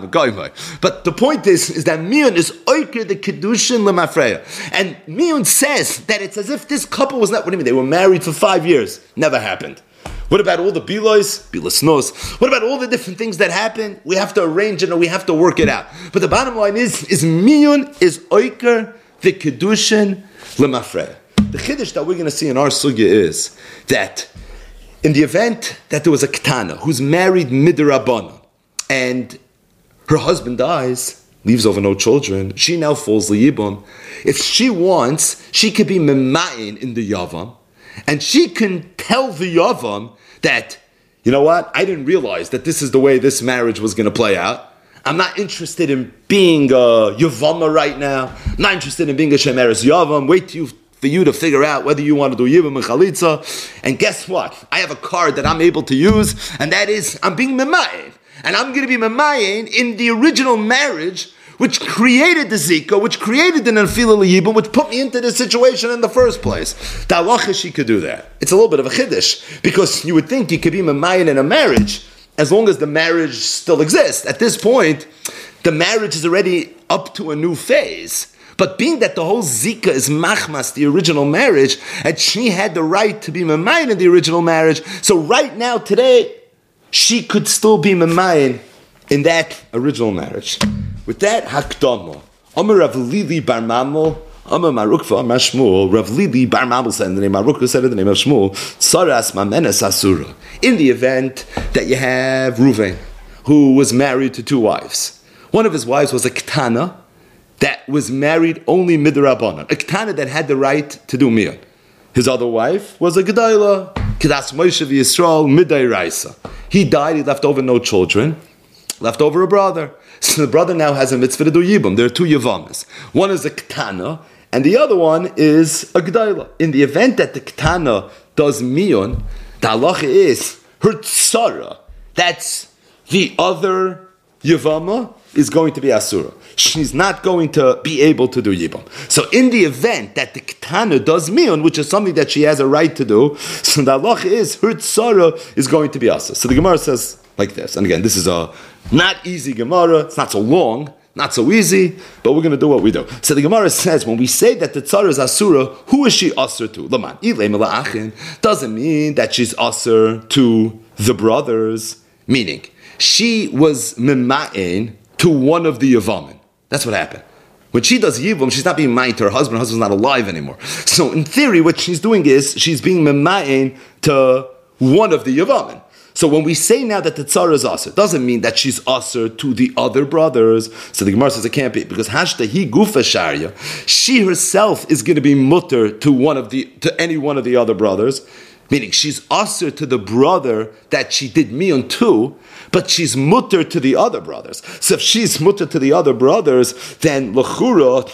the point is, is that miyun is oiker the kedushin lemafreya. And miyun says that it's as if this couple was not, what do you mean, they were married for five years. Never happened. What about all the bilois, bilasnos? What about all the different things that happen? We have to arrange it and we have to work it out. But the bottom line is, is miyun is oiker the kedushin lemafreya. The chiddush that we're going to see in our sugya is that in the event that there was a ketana who's married midrabanan and her husband dies, leaves over no children, she now falls liyibum. If she wants, she could be mema'in in the yavam, and she can tell the yavam that, you know what, I didn't realize that this is the way this marriage was going to play out. I'm not interested in being a yavama right now. I'm not interested in being a shemeres yavam. Wait till you for you to figure out whether you want to do Yibam and Chalitza. And guess what? I have a card that I'm able to use, and that is, I'm being Memayin. And I'm going to be Memayin in the original marriage, which created the Zika, which created the Nefila Yibam, which put me into this situation in the first place. The halacha, she could do that. It's a little bit of a chiddush, because you would think you could be Memayin in a marriage, as long as the marriage still exists. At this point, the marriage is already up to a new phase. But being that the whole Zika is machmas, the original marriage, and she had the right to be memayin in the original marriage, so right now, today, she could still be memayin in that original marriage. With that, hakdama. Amar Rav Lili bar Mamel, Amar Marukva, Amar Shmuel, Rav Lili bar Mamel said in the name, Marukva said in the name of Shmuel, Saras mamenes asura. In the event that you have Ruvain, who was married to two wives. One of his wives was a ketana, that was married only midrabanan, a ketana that had the right to do miyun. His other wife was a gedayla, kedas Moshe v'Yisrael miday raisa. He died, he left over no children, left over a brother. So the brother now has a mitzvah to do yibum. There are two yavamas. One is a ketana, and the other one is a gedayla. In the event that the ketana does miyun, the halacha is her tzara, that's the other yavama, is going to be asura. She's not going to be able to do yibam. So in the event that the ketana does miyun, which is something that she has a right to do, so the halacha is her tzara is going to be asura. So the Gemara says like this, and again, this is a not easy Gemara. It's not so long, not so easy, but we're going to do what we do. So the Gemara says, when we say that the tzara is asura, who is she asur to? Laman ilay mela'achin doesn't mean that she's asur to the brothers, meaning she was mema'in to one of the Yavamin. That's what happened. When she does Yivam, she's not being ma'in to her husband. Her husband's not alive anymore. So in theory, what she's doing is, she's being mema'in to one of the Yavamin. So when we say now that the tzara is asur, doesn't mean that she's asur to the other brothers. So the Gemara says it can't be, because hashta hi gufa sharia, she herself is going to be mutter to one of the, to any one of the other brothers. Meaning she's asur to the brother that she did miyun to, but she's mutter to the other brothers. So if she's mutter to the other brothers, then l'chura,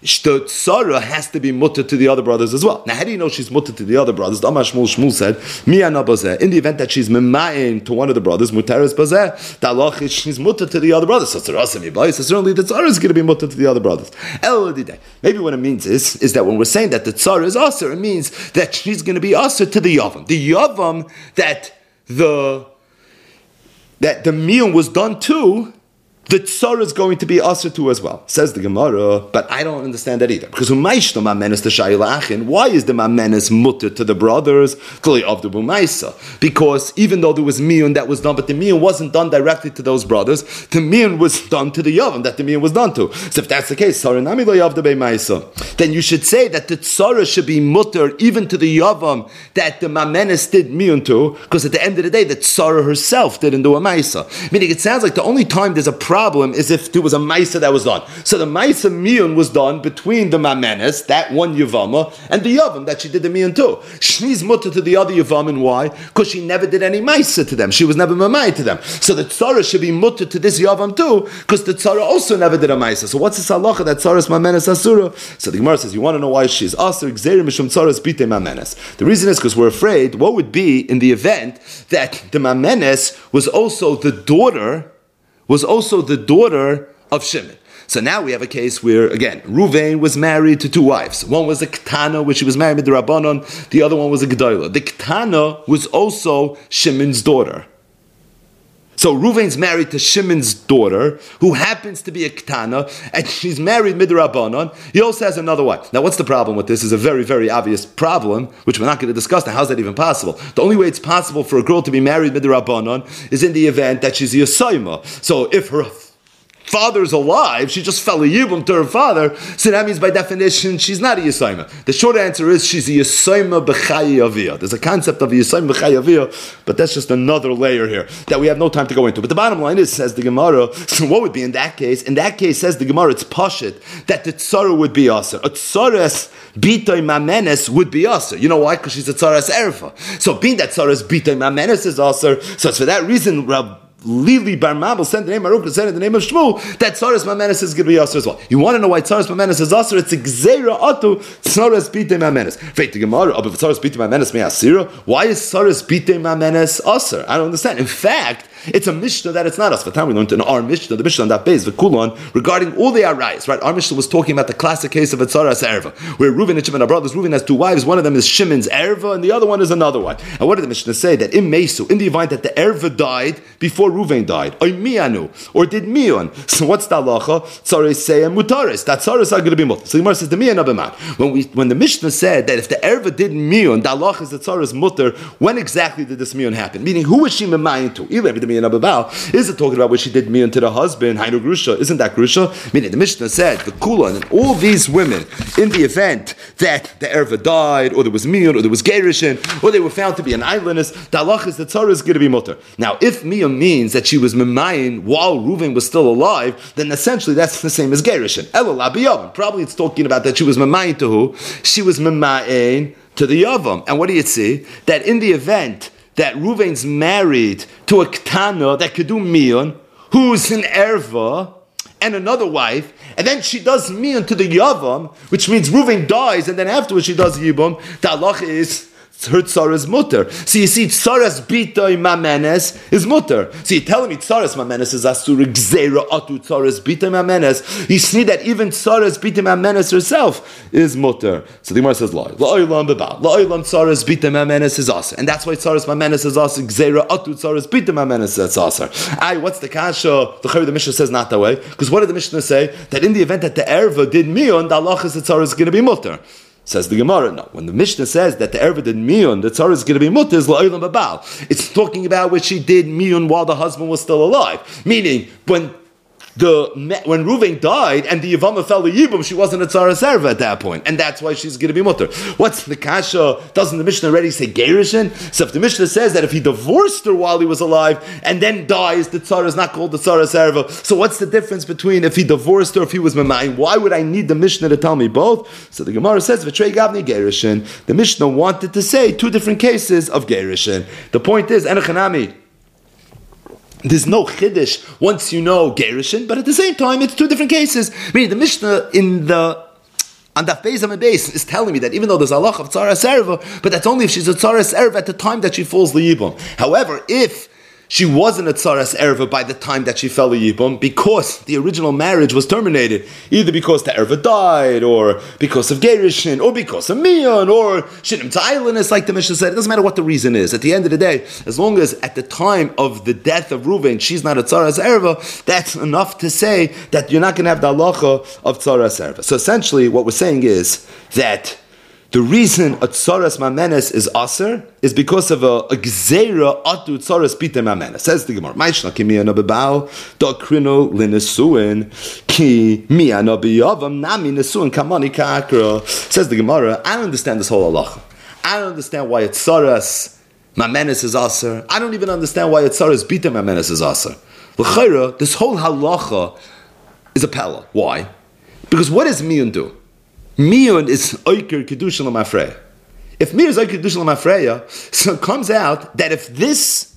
the tzara has to be mutter to the other brothers as well. Now, how do you know she's mutter to the other brothers? The Amar Shmuel Shmuel said, Miyana bazeh. In the event that she's mema'in to one of the brothers, mutaris bazeh, the halach is she's mutter to the other brothers. So certainly the tzara is going to be mutter to the other brothers. Maybe what it means is, is that when we're saying that the tzara is aser, it means that she's going to be aser to the yavam. The yavam that the that the miyun was done to, the tzara is going to be aser to as well. Says the Gemara, but I don't understand that either. Because why is the mamenes mutter to the brothers? Because even though there was miyun that was done, but the miyun wasn't done directly to those brothers, the miyun was done to the yavam that the miyun was done to. So if that's the case, then you should say that the tzara should be mutter even to the yavam that the mamenes did miyun to, because at the end of the day, the tzara herself didn't do a maisa. Meaning it sounds like the only time there's a problem is if there was a maisa that was done. So the maisa miyun was done between the mamenes, that one yavama, and the yavam that she did the miyun to. She's mutter to the other yavam, and why? Because she never did any maisa to them. She was never mamai to them. So the tzara should be mutter to this yavam too, because the tzara also never did a maisa. So what's this halacha that tzara is mamenes asura? So the Gemara says, you want to know why she's aser gzeir mishum tzara is bite mamenes. The reason is because we're afraid what would be in the event that the mamenes was also the daughter was also the daughter of Shimon. So now we have a case where, again, Ruvain was married to two wives. One was a Ketana, which she was married with the Rabbanon. The other one was a Gedolah. The Ketana was also Shimon's daughter. So Ruvain's married to Shimon's daughter, who happens to be a Ketana, and she's married midrabanan. He also has another wife. Now, what's the problem with this? Is a very, very obvious problem, which we're not going to discuss now. How's that even possible? The only way it's possible for a girl to be married midrabanan is in the event that she's a Yosayma. So if her father's alive, she just fell a yibum to her father, so that means by definition she's not a Yisayma. The short answer is she's a Yisayma b'chayi aviyah. There's a concept of a Yisayma b'chayi aviyah, but that's just another layer here that we have no time to go into. But the bottom line is, says the Gemara, so what would be in that case? In that case, says the Gemara, it's pashit that the tzara would be aser. A tzaras bitoy mamenes would be aser. You know why? Because she's a tzaras erfa. So being that tzaras bitoy mamenes is aser, so it's for that reason, Rab Lili Bar Mabel sent the name of Arukah, sent in the name of Shmuel, that Tzaras Mamenes is going to be Aser as well. You want to know why Tzaras Mamenes is Aser? It's Gzeira Atu Tzaras Bite Mamenes. Fate the Gemara, oh, but Tzaras Bite Mamenes may Asira. Why is Tzaras Bite Mamenes Aser? I don't understand. In fact, it's a Mishnah that it's not us. For time we learned in our Mishnah, the Mishnah on that base, the Kulon, regarding all the Arayas, right? Our Mishnah was talking about the classic case of a Tzaras Erva, where Reuven and Shimon are brothers. Reuven has two wives. One of them is Shimon's Erva, and the other one is another one. And what did the Mishnah say? That in Mesu, in the event that the Erva died before Reuven died, or Mianu, or did Mion. So what's the halacha? Tzaras say and mutaris. That Tzaras are going to be mutar. So the Gemara says the Mion abeman. When we when the Mishnah said that if the Erva did Mion, the halacha is the Tzaras mutar. When exactly did this Mion happen? Meaning, who was she memayin to? Either the Mion abebal. Is it talking about when she did Mion to the husband? Hainu grusha. Isn't that grusha? Meaning the Mishnah said the Kula and all these women in the event that the Erva died, or there was Mion, or there was Gerishin, or they were found to be an islandess, the halacha is the Tzaras is going to be mutar. Now, if Mion means that she was memayin while Reuven was still alive, then essentially that's the same as Gerishin. Elul abiyavim. Probably it's talking about that she was memayin to who? She was memayin to the yavam. And what do you see? That in the event that Reuven's married to a Ketana that could do Mion, who's an Erva, and another wife, and then she does Mion to the Yavam, which means Reuven dies, and then afterwards she does Yibum, the halacha is her tzaras mutter. So you see, tzaras bitoy mamenes is mutter. So you're telling me tzaras mamenes is asur gzeira atu tzaras bitoy mamenes. You see that even tzaras bitoy mamenes herself is mutter. So the Gemara says, "La la'olam bebal la'olam tzaras bitoy mamenes is asur," and that's why tzaras mamenes is asur gzeira atu tzaras bitoy mamenes is asur. Aye, what's the kasha? The Chayr the Mishnah says not that way, because what did the Mishnah say? That in the event that the erva did mion, the halach is the tzaras is going to be mutter. Says the Gemara, no. When the Mishnah says that the Erva did Mion, the Tzara is going to be mutter, is la'olam babal. It's talking about when she did Mion while the husband was still alive. Meaning, when the when Reuven died and the Yavama fell to Yibum, she wasn't a Tzara Erva at that point. And that's why she's going to be mutter. What's the kasha? Doesn't the Mishnah already say Gerishin? So if the Mishnah says that if he divorced her while he was alive and then dies, the Tzara is not called the Tzara Erva. So what's the difference between if he divorced her, if he was Memayin? Why would I need the Mishnah to tell me both? So the Gemara says, V'trei Gavni Gerishin. The Mishnah wanted to say two different cases of Gerishin. The point is, Enochanami, there's no chiddush once you know Gerishin, but at the same time, it's two different cases. Meaning the Mishnah in the on Daf Beis Amud Beis is telling me that even though there's a halach of tzaras erva, but that's only if she's a tzaras erva at the time that she falls liyibum. However, if she wasn't a tzaras erva by the time that she fell liyibum, because the original marriage was terminated, either because the erva died, or because of gerushin, or because of miyon, or shittim ta'ilin, like the Mishnah said. It doesn't matter what the reason is. At the end of the day, as long as at the time of the death of Reuven, she's not a tzaras erva, that's enough to say that you're not going to have the halacha of tzaras erva. So essentially, what we're saying is that the reason a tzaras mamenes is aser is because of a, a gzeira atu tzaras biter mamenes. Says the Gemara, Ma'ishna ki miyana bebal dakrino linesuin ki miyana biyavam nami nesuin kamani ka'akra. Says the Gemara, I don't understand this whole halacha. I don't understand why a tzaras mamenes is aser. I don't even understand why a tzaras biter mamenes is aser. L'chayra, this whole halacha is a pella. Why? Because what does miyun do? Miyun is oiker kedusha l'mafreya. If miyun is oiker kedusha l'mafreya, so it comes out that if this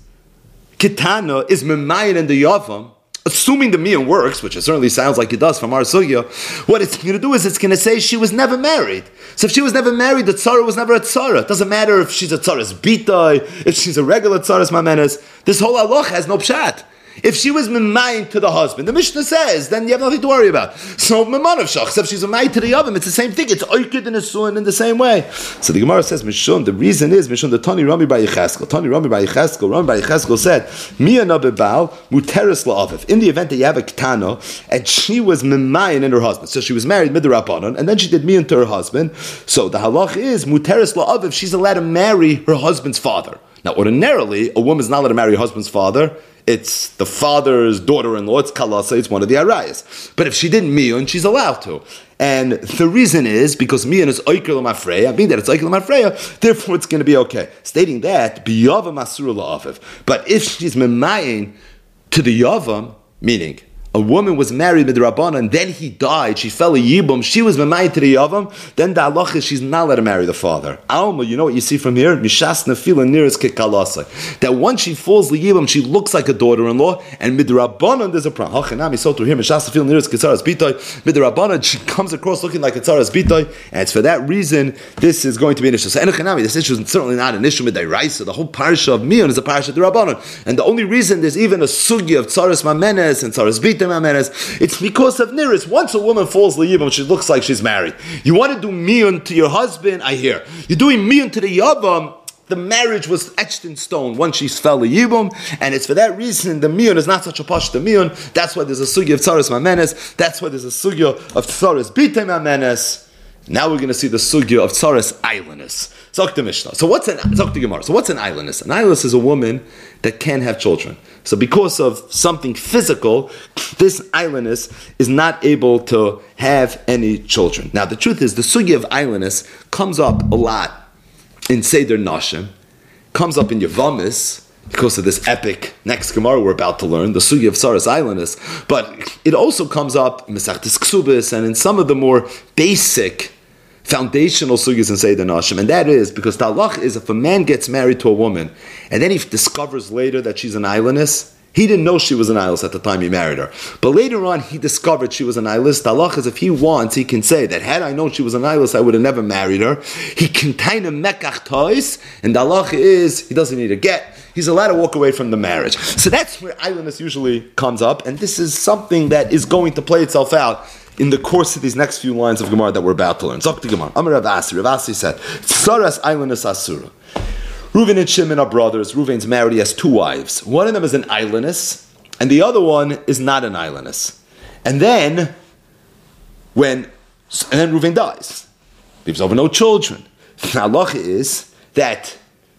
ketana is memayin in the yavam, assuming the miyun works, which it certainly sounds like it does from our sugya, what it's going to do is it's going to say she was never married. So if she was never married, the tzara was never a tzara. It doesn't matter if she's a tzaras bitay, if she's a regular tzaras mamenes. This whole halacha has no pshat. If she was memayin to the husband, the Mishnah says, then you have nothing to worry about. So memanav shach, if she's memayin to the yavam, it's the same thing. It's oiked and a suin in the same way. So the Gemara says, Mishun, the reason is, Mishun, the Tani Rami Bar Yecheskel, Tani Rami Bar Yecheskel, Rami Bar Yecheskel said, Miya nabebal muteres la'aviv. In the event that you have a ketana, and she was memayin in her husband, so she was married midrabanan, and then she did miyan to her husband, so the halach is, muteres la'aviv, she's allowed to marry her husband's father. Now, ordinarily, a woman's not allowed to marry her husband's father. It's the father's daughter-in-law, it's kalasa, it's one of the arayas. But if she didn't miyun, she's allowed to. And the reason is, because miyun is oiker l'mafreya, being that it's oiker l'mafreya, therefore it's going to be okay. Stating that, biyavam asura la'aviv. But if she's memayin to the yavam, meaning a woman was married with Rabbanan, and then he died, she fell a yibum, she was memayin to the yavam, then the halach is she's not allowed to marry the father. Alma, you know what you see from here? Mishas nefila nearest kekalasa. That once she falls the yibum, she looks like a daughter-in-law, and mid Rabbanan there's a problem. Hachanami so to here, Mishas nefila nearest ketzaras bitay. Mid Rabbanan she comes across looking like a tzaras bitay, and it's for that reason this is going to be an issue. So Enochanami, this issue is certainly not an issue with Dairaisa. The whole parsha of Miyun is a parsha of the Rabbanan, and the only reason there's even a sugi of tzaras mamenes and tzaras bitay, it's because of niris. Once a woman falls liyibum, she looks like she's married. You want to do miyun to your husband? I hear. You're doing miyun to the yavam. The marriage was etched in stone once she fell liyibum, and it's for that reason the miyun is not such a pashta miyun. That's why there's a sugya of tzaras mamenes. That's why there's a sugya of tzaras bitay mamenes. Now we're going to see the sugya of tzaras islandess. Zok the Mishnah. So what's an Zok the Gemara? So what's an islandess? An islandess is a woman that can't have children. So because of something physical, this islandess is not able to have any children. Now the truth is, the sugya of islandess comes up a lot in Seder Nashim, comes up in Yavamis, because of this epic next Gemara we're about to learn, the sugya of tzaras islandess, but it also comes up in Masechtas Ksubis and in some of the more basic foundational sugyas in Seder Nashim, and that is because the halach is if a man gets married to a woman and then he discovers later that she's an islandess, he didn't know she was an islandess at the time he married her, but later on he discovered she was an islandess. The halach is if he wants, he can say that had I known she was an islandess, I would have never married her. He can kind of mekach tois, and the halach is he doesn't need a get. He's allowed to walk away from the marriage. So that's where islandess usually comes up, and this is something that is going to play itself out in the course of these next few lines of Gemara that we're about to learn. Zok the Gemara. Amar Rav Asi. Rav Asi said, Tzaras islandess asura. Reuven and Shimon are brothers. Reuven's married. He has two wives. One of them is an islandess, and the other one is not an islandess. And then, when, and then Reuven dies. Leaves over no children. The halacha is that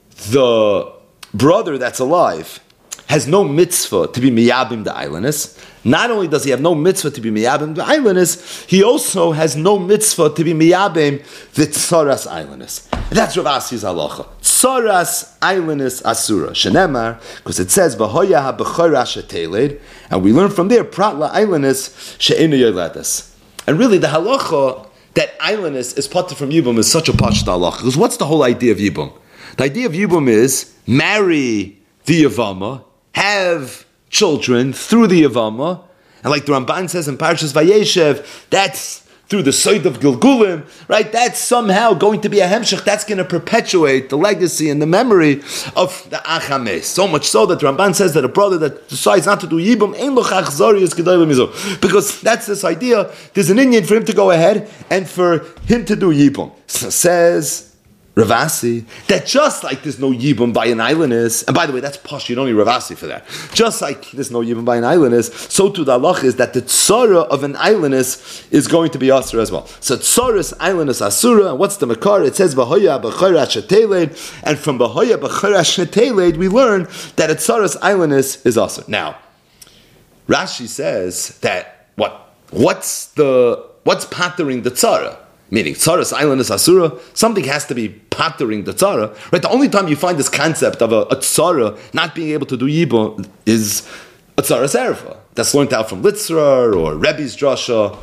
the brother that's alive has no mitzvah to be miyabim the islandess. Not only does he have no mitzvah to be miyabim the islandess, he also has no mitzvah to be miyabim the tzaras islandess. That's Rav Asi's halacha. Tzaras islandess asura. Shenemar, because it says v'hoya ha-bechora sheteled, and we learn from there pratla islandess she'enu yoledes. And really, the halacha that islandess is patur from yibum is such a pashta halacha. Because what's the whole idea of yibum? The idea of yibum is marry the yavama, have children through the yavama, and like the Ramban says in Parshas Vayeshev, that's through the Soid of Gilgulim, right? That's somehow going to be a hemshech. That's going to perpetuate the legacy and the memory of the Achames. So much so that Ramban says that a brother that decides not to do Yibum, ein lo chachzorius gedolem mizo. Because that's this idea, there's an Indian for him to go ahead and for him to do Yibum. So says Ravasi, that just like there's no Yibum by an islandess, and by the way, that's posh, you don't need Ravasi for that. Just like there's no Yibum by an islandess, so too the halach is that the tzara of an islandess is going to be asura as well. So tzaras islandess asura, and what's the makar? It says Bahoya b'chayra sheteled, and from Bahoya b'chayra sheteled we learn that a tzaras islandess is asur. Now, Rashi says that what? What's the what's pattering the tzara? Meaning, tzaras island is asura, something has to be pattering the tzara. Right? The only time you find this concept of a, a tzara not being able to do yibum is a tzaras erva. That's learned out from Litzrar or Rebbe's drasha,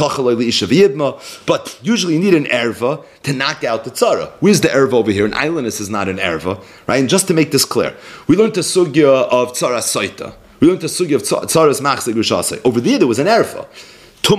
but usually you need an erva to knock out the tzara. Where's the erva over here? An islandess is not an erva. Right? And just to make this clear, we learned the sugya of tzaras soita. We learned the sugya of tzaras machzeg ushasei. Over there, there was an erva. Both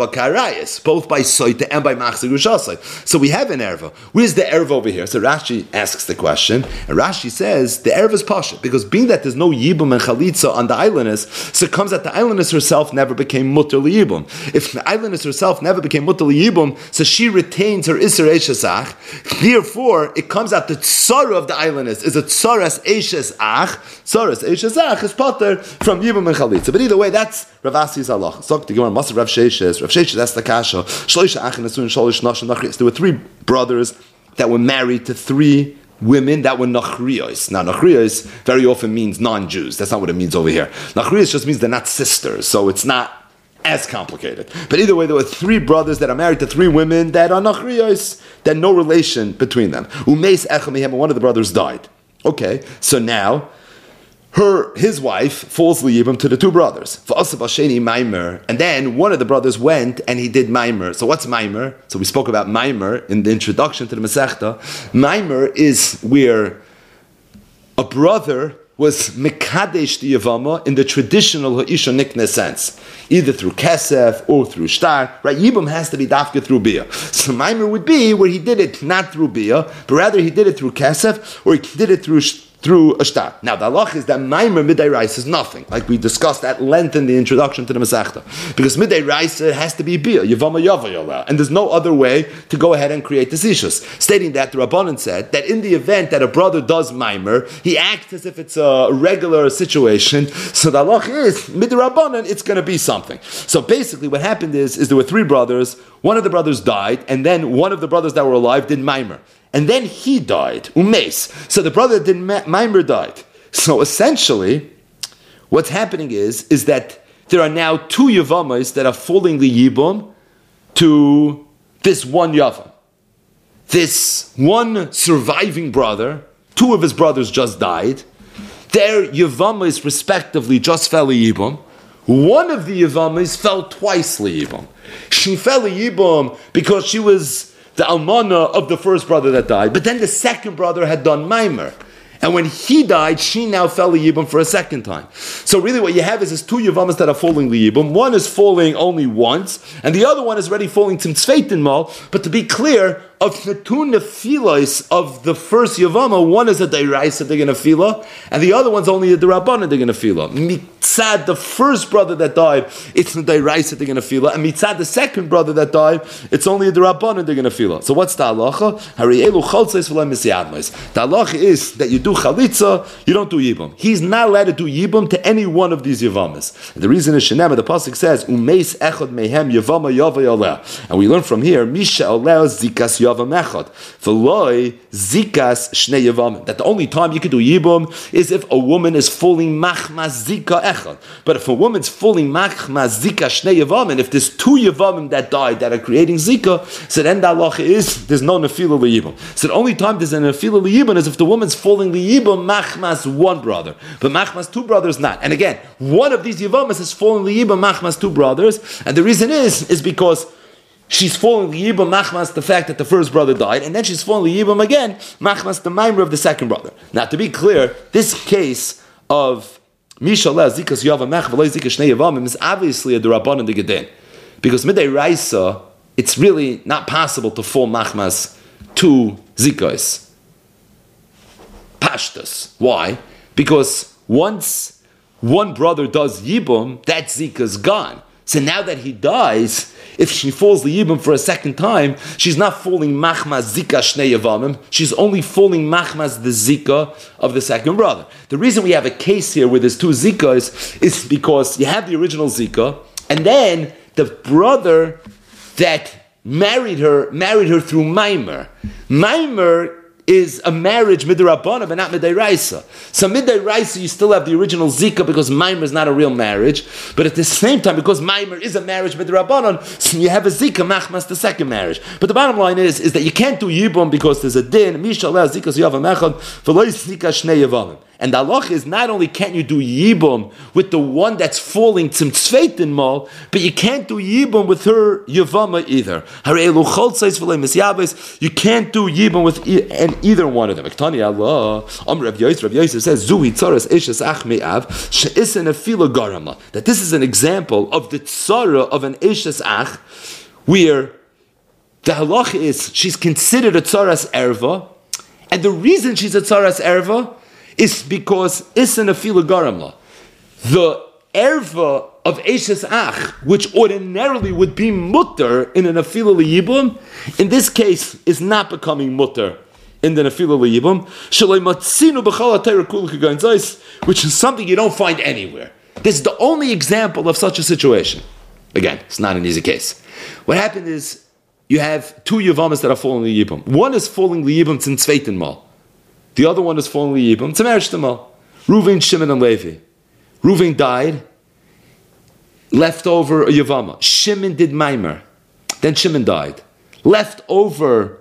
by Soita and by Machzeg Ushasai. So we have an erva. Where's the erva over here? So Rashi asks the question, and Rashi says the erva is pasha, because being that there's no yibum and chalitza on the islandess, so it comes that the islandess herself never became mutter liyibum. If the islandess herself never became mutter liyibum, so she retains her iser eshesach. Therefore, it comes out the tzara of the islandess is a tzaras eshesach. Tzaras eshesach is pater from yibum and chalitza. But either way, that's Ravasi's halach. So the Gemara must have Rav Sheshes. Rav Sheshes, that's the kasha. Shloisha achin asun shloish nashim nachrios. There were three brothers that were married to three women that were nachrios. Now, nachrios very often means non-Jews. That's not what it means over here. Nachrios just means they're not sisters, so it's not as complicated. But either way, there were three brothers that are married to three women that are nachrios, that no relation between them. Umeis echad mehem, and one of the brothers died. Okay, so now Her, his wife falls liyibum to the two brothers. And then one of the brothers went and he did maimer. So what's maimer? So we spoke about maimer in the introduction to the Masechta. Maimer is where a brother was mekadesh the yavama in the traditional ha'isha nikne sense, either through kesef or through shtar. Right? Yibum has to be dafka through bia. So maimer would be where he did it not through bia, but rather he did it through kesef or he did it through shtar. Through a shtar. Now the halach is that maimer midday rice is nothing, like we discussed at length in the introduction to the Masechta, because midday rice has to be bia yavama yavayala, and there's no other way to go ahead and create the ishus. Stating that the Rabbanan said that in the event that a brother does maimer, he acts as if it's a regular situation. So the halach is midday Rabbanan, it's going to be something. So basically, what happened is is there were three brothers. One of the brothers died, and then one of the brothers that were alive did maimer. And then he died, umes. So the brother that did maimer died. So essentially, what's happening is, is that there are now two yavamas that are falling the yibum to this one yavam. This one surviving brother, two of his brothers just died. Their yavamas respectively just fell a yibum. One of the yavamas fell twice liyibum. She fell liyibum because she was the almana of the first brother that died, but then the second brother had done maimer. And when he died, she now fell liyibum for a second time. So really what you have is this two yavamas that are falling liyibum. One is falling only once, and the other one is already falling tzimtzveitin mal. But to be clear, of the two nefilas of the first yavama, one is a deiraisa they're going to fila, and the other one's only a derabbanan they're going to fila. Mitzad, the first brother that died, it's the deiraisa they're going to fila, and mitzad, the second brother that died, it's only a derabbanan they're going to fila. So what's the halacha? Harielu chaltzes v'lem misyadmais. The halacha is that you do chalitza, you don't do yibum. He's not allowed to do yibum to any one of these yavamas. And the reason is Shenema, the pasuk says, umeis echad mehem yavama yava yaleh. And we learn from here, misha aleh zikas yavam echad. V'loi zikas shnei yavam. That the only time you can do yibum is if a woman is falling machmas zika echad. But if a woman's falling machmas zika shnei yavam, and if there's two yavamim that died that are creating zika, so then the halacha is there's no nefila liyibum. So the only time there's a nefila liyibum is if the woman's falling liyibum machmas one brother, but machmas two brothers not. And again, one of these yavamas is falling liyibum machmas two brothers, and the reason is is because she's falling liyibum machmas the fact that the first brother died, and then she's falling liyibum again machmas the maimer of the second brother. Now, to be clear, this case of mishaleh zikas yavam mech v'lo zikas shnei yavamim is obviously a derabbanan de gedin, because midday raisa it's really not possible to fall machmas two zikos. Pashtas. Why? Because once one brother does yibum, that zika's gone. So now that he dies, if she falls the yibum for a second time, she's not falling machmas zika shnei yavamim. She's only falling machmas the zika of the second brother. The reason we have a case here where there's two zikas is because you have the original zika, and then the brother that married her married her through maimer. Maimer is a marriage midrabbanan but not midayraisa. So midayraisa you still have the original zika because maimer is not a real marriage, but at the same time because maimer is a marriage midrabbanan, so you have a zika machmas the second marriage. But the bottom line is is that you can't do yibum because there's a din mishaleh zika yavam echad v'lo zika shnei yavamim. And the halach is not only can't you do yibum with the one that's falling tzim tzveitin mal, but you can't do yibum with her yavama either. You can't do yibum with e- and either one of them. Allah, Rav Yosef says, Zuhi tzaras eshes ach me'av she'isen afila garama. That this is an example of the tzara of an eshes ach, where the halach is she's considered a tzaras erva, and the reason she's a tzaras erva is because isen afila garamla. The erva of eshes ach, which ordinarily would be mutter in an afila liyibum, in this case is not becoming mutter in the afila liyibum. Shalei matzinu b'chal ha'Torah kula k'gain zayis, which is something you don't find anywhere. This is the only example of such a situation. Again, it's not an easy case. What happened is you have two yavamas that are falling liyibum. One is falling liyibum tzin tzveitin mal. The other one is falling liyibum. It's a marriage to mal. Reuven, Shimon, and Levi. Reuven died, left over a yavama. Shimon did maimer. Then Shimon died. Left over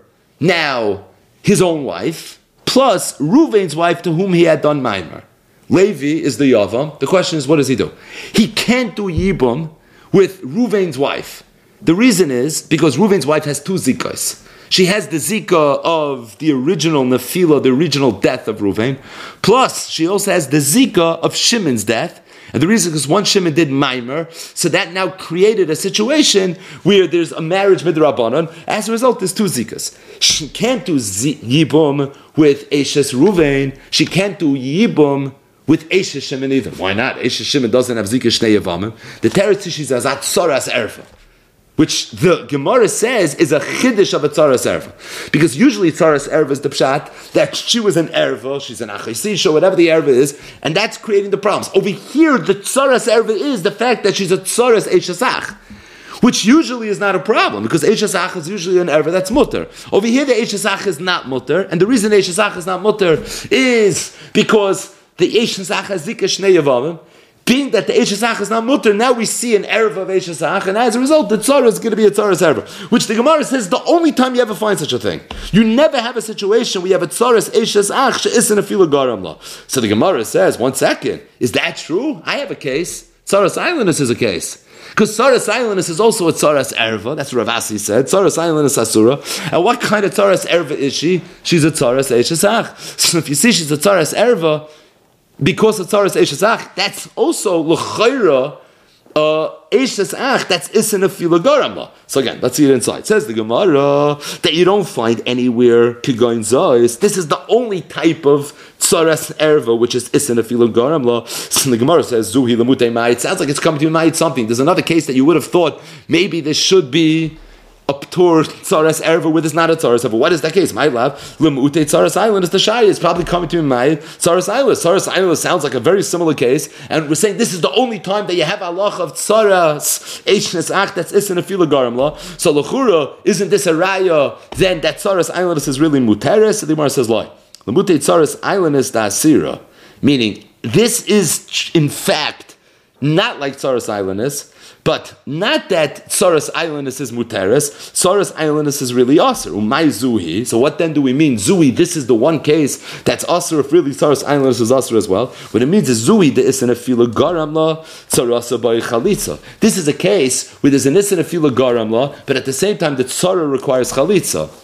now his own wife, plus Reuven's wife to whom he had done maimer. Levi is the yavam. The question is, what does he do? He can't do yibum with Reuven's wife. The reason is because Reuven's wife has two zikas. She has the zika of the original nefila, the original death of Reuven, plus she also has the zika of Shimon's death. And the reason is one Shimon did maimer, so that now created a situation where there's a marriage midrabanan. As a result, there's two zikas. She can't do z- yibum with Eshes Reuven. She can't do yibum with Eshes Shimon either. Why not? Eshes Shimon doesn't have zika shnei yavamim. The teretz is she's azat soras erfa, which the Gemara says is a chiddush of a tzaras erva. Because usually tzaras erva is the pshat that she was an erva, she's an achisisha, whatever the erva is, and that's creating the problems. Over here, the tzaras erva is the fact that she's a tzaras eshasach, which usually is not a problem, because eshasach is usually an erva that's mutter. Over here, the eshasach is not mutter, and the reason eshasach is not mutter is because the eshasach has zika shnei yavamim. Being that the Eishasach is not mutter, now we see an erva of Eishasach, and as a result, the tzara is going to be a tzaras erva, which the Gemara says the only time you ever find such a thing. You never have a situation where you have a tzaras Eishasach she'isen afila garam la. So the Gemara says, one second, is that true? I have a case. Tzaras islandus is a case. Because tzaras islandus is also a tzaras erva, that's what Rav Asi said. Tzaras islandus asura. And what kind of tzaras erva is she? She's a tzaras Eishasach. So if you see she's a tzaras erva, because of tzaras eshesach, that's also l'chayra uh, eshesach. That's isen afila garama. So again, let's see it inside. It says the Gemara that you don't find anywhere kigain zayis. This is the only type of tzaras erva which is isen afila garama. So the Gemara says zuhi lemutei ma'it. Sounds like it's coming to ma'it something. There's another case that you would have thought maybe this should be a p'tur tzaras erva where there's not a tzaras erva. What is that case? My love, lemutei tzaras island is the shai. It's probably coming to my tzaras island. Tzaras island sounds like a very similar case, and we're saying this is the only time that you have halach of tzaras eishnes ach that's isen afila garam la. So lechura, isn't this a raya? Then that tzaras island is really muteres. The Gemara says lie. Lemutei tzaras island is the asira, meaning this is in fact not like tzaras island is. But not that Tzaras Islandus is muteres. Tzaras Islandus is really aser. Umay zuhi. So what then do we mean? Zuhi, this is the one case that's aser if really Tzaras Islandus is aser as well. What it means is zuhi the isin afila garamla tzarasa by chalitza. This is a case where there's an isin afila garamla, but at the same time the tzara requires chalitza.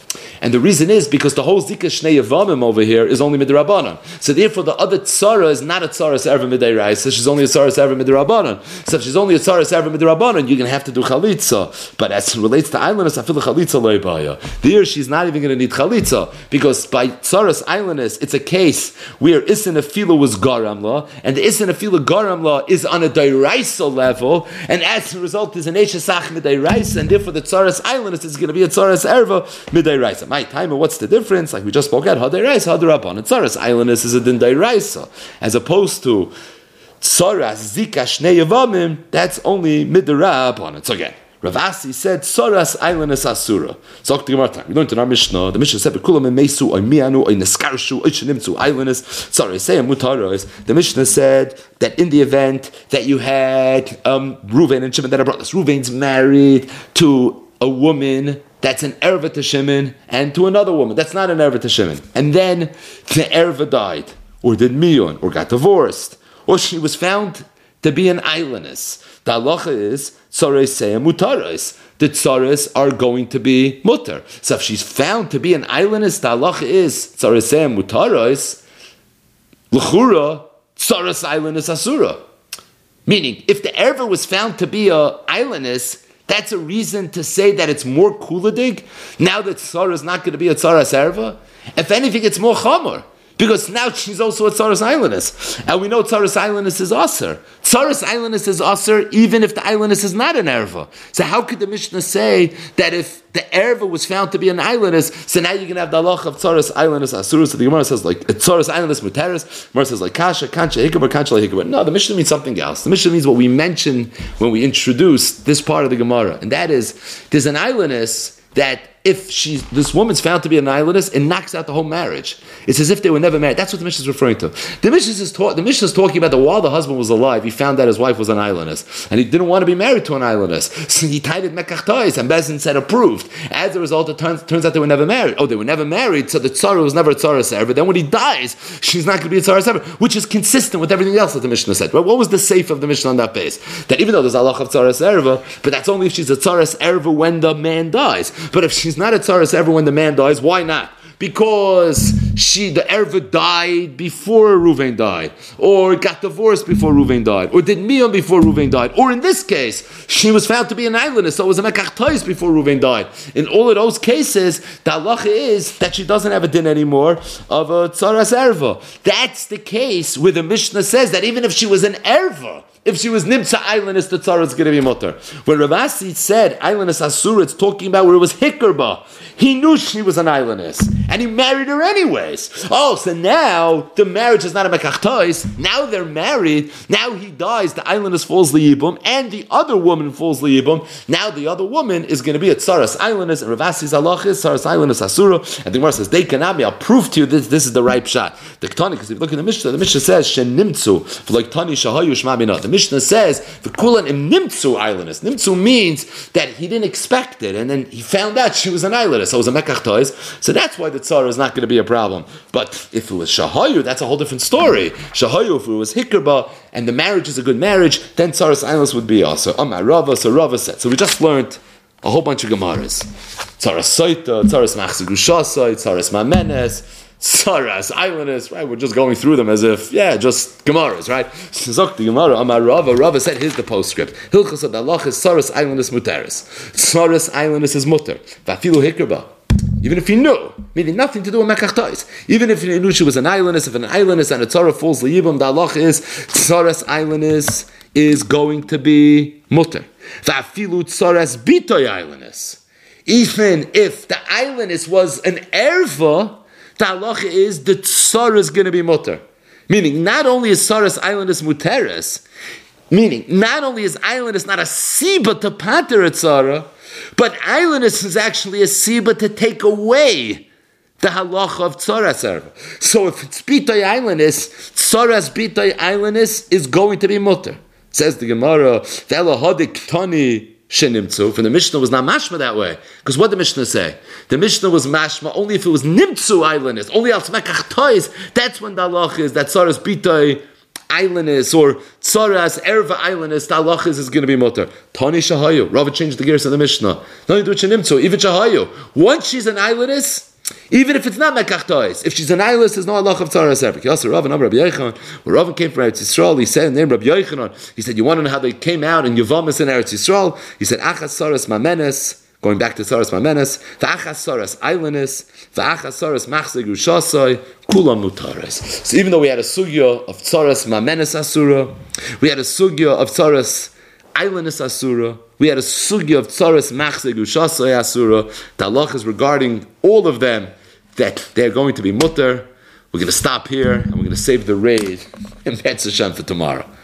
And the reason is because the whole Zika Shnei Yavamim over here is only Midrabanan. So therefore the other Tzara is not a Tzaras Erva Midairaisa, she's only a Tzaras Erva Midrabanan. So if she's only a Tzaras Erva Midrabanan, you're going to have to do Chalitza. But as it relates to Islanders, I feel Chalitza Leibaya. There she's not even going to need Chalitza, because by Tzaras Islanders, it's a case where Isin Afila was Garamla, and the Isin Afila Garamla is on a Dairaisa level, and as a result is an Eshesach Midairaisa, and therefore the Tzaras Islanders is going to be a Tzaras Erva Midairaisa. My time, what's the difference? Like we just spoke at Hadiraisa, Hadirabban. Tzaras Islanders is a Din Dairaisa, as opposed to Tzaras Zika Shnei Yavamim, that's only Midrabban. So again, Rav Asi said, Tzaras Islanders Asura. So we learned in our Mishnah, the Mishnah said, Bekulam Mesu, Oy Mianu, Oy Neskarshu, Oy Shenimtzu Islanders. Sorry, say Mutaros. The Mishnah said that in the event that you had um, Reuven and Shimon that are brothers, Reuven's married to a woman that's an erva to Shimon, and to another woman that's not an erva to Shimon, and then the erva died, or did miyun, or got divorced, or she was found to be an islandess. The halacha is tzares seya mutares. The tzares are going to be mutar. So if she's found to be an islandess, the halacha is tzares seya mutares. L'chura tzares islandess asura. Meaning, if the erva was found to be a islandess, that's a reason to say that it's more kuladig. Now that Tzara is not going to be a Tzaras Erva. If anything, it's more Chamor. Because now she's also a Tzaras Islandess. And we know Tzaras Islandess is Aser. Tzaras Islandess is Aser even if the Islandess is not an Erva. So how could the Mishnah say that if the Erva was found to be an Islandess, so now you're going to have the halach of Tzaras Islandess Asur? So the Gemara says like, Tzaras Islandess Muteris. Gemara says like, Kasha, Kancha, Hikabar, Kancha, Hikabar. No, the Mishnah means something else. The Mishnah means what we mentioned when we introduced this part of the Gemara. And that is, there's an Islandess that if she's, this woman's found to be an islandess, it knocks out the whole marriage. It's as if they were never married. That's what the Mishnah is referring to. The Mishnah is, ta- the Mishnah is talking about that while the husband was alive, he found that his wife was an islandess. And he didn't want to be married to an islandess. So he tied it mekach tois, and Bezin said approved. As a result, it turns, turns out they were never married. Oh, they were never married, so the tzara was never a tzara server. Then when he dies, she's not going to be a tzara server, which is consistent with everything else that the Mishnah said. Right? What was the safe of the Mishnah on that base? That even though there's halach of tzara server, but that's only if she's a tzara server when the man dies. But if she's not a tzara server when the man dies, why not? Because she, the erva died before Reuven died, or got divorced before Reuven died, or did miyam before Reuven died, or in this case, she was found to be an islandess, so it was a mekach tois before Reuven died. In all of those cases, the halacha is that she doesn't have a din anymore of a tzaras erva. That's the case where the Mishnah says that even if she was an erva, if she was nimtza islandess, the tzara is going to be mutter. When Rav Asi said islandess asura, it's talking about where it was hikerba. He knew she was an islandess, and he married her anyways. Oh, so now the marriage is not a mekach tois. Now they're married. Now he dies. The islandess falls liyibum, and the other woman falls liyibum. Now the other woman is going to be a tzaras islandess, and Rav Asi's halach is tzaras islandess asura. And the Gemara says, "They cannot be." I'll prove to you this. This is the right shot. The Ketani, because if you look at the Mishnah, the Mishnah says shenimtzu like tani shahayu shma binah. The Mishnah says the kulan im nimtzu islandess. Nimtzu means that he didn't expect it, and then he found out she was an islandess. So it was a mekach tois. So that's why the tzara is not going to be a problem. But if it was shahayu, that's a whole different story. Shahayu, if it was hikerba, and the marriage is a good marriage, then tzaras islandess would be also. Amar Rava, so Rava said. So we just learned a whole bunch of gemaras. Tzaras soita, tzaras machzir gushasai, tzaras mamenes, tzaras islandess, right? We're just going through them as if, yeah, just gemaras, right? Zok the Gemara, Amar Rava, Rava said, here's the postscript. Hilchos ad halach is tzaras islandess muteris. Tzaras islandess is muter. Vafilu hikerba. Even if he knew, meaning nothing to do with mekach tois. Even if he knew she was an islandess, if an islandess and a tzara falls liyibum, the halach is tzaras islandess is going to be muter. Vafilu tzaras bitoy islandess. Even if the islandess was an erva, the halacha is the tzara is going to be muter. Meaning, not only is tzaras islandess muteres, meaning not only is islandess not a siba to pater a tzara, but islandess is actually a siba to take away the halacha of tzaras erva. So if it's bitoy islandess, tzaras bitoy islandess is going to be muter. Says the Gemara, v'ela hadik tani shenimtzu. From the Mishnah was not mashma that way. Because what did the Mishnah say? The Mishnah was mashma only if it was nimtzu islandess, only al mekach tois. That's when the halacha is that tzaras bitoy islandness or tzaras, erva islandness, the halachas is going to be mutter. Tani shahayu. Rava changed the gears of the Mishnah. No, you do it shenimtzu. Even shahayu. Once she's an islandess, even if it's not mekach if she's an islandess, there's no halach of tzaras ever. Yasser Rava and Rabbi Yochanan. When Rava came from Eretz Yisrael, he said, named Rabbi Yochanan. He said, you want to know how they came out in Yevamis in Eretz Yisrael? He said, achas tzaras mamenes. Going back to Saras Mamenes, V'achas Saras Islandness, V'achas Saras Machzeg Rushasai, Kulam Mutares. So even though we had a sugya of Saras Mamenes Asura, we had a sugya of Saras Islandness Asura, we had a sugya of Saras Machzeg Rushasai Asura, the halach is regarding all of them that they're going to be mutter. We're going to stop here and we're going to save the raid in Betz Hashem for tomorrow.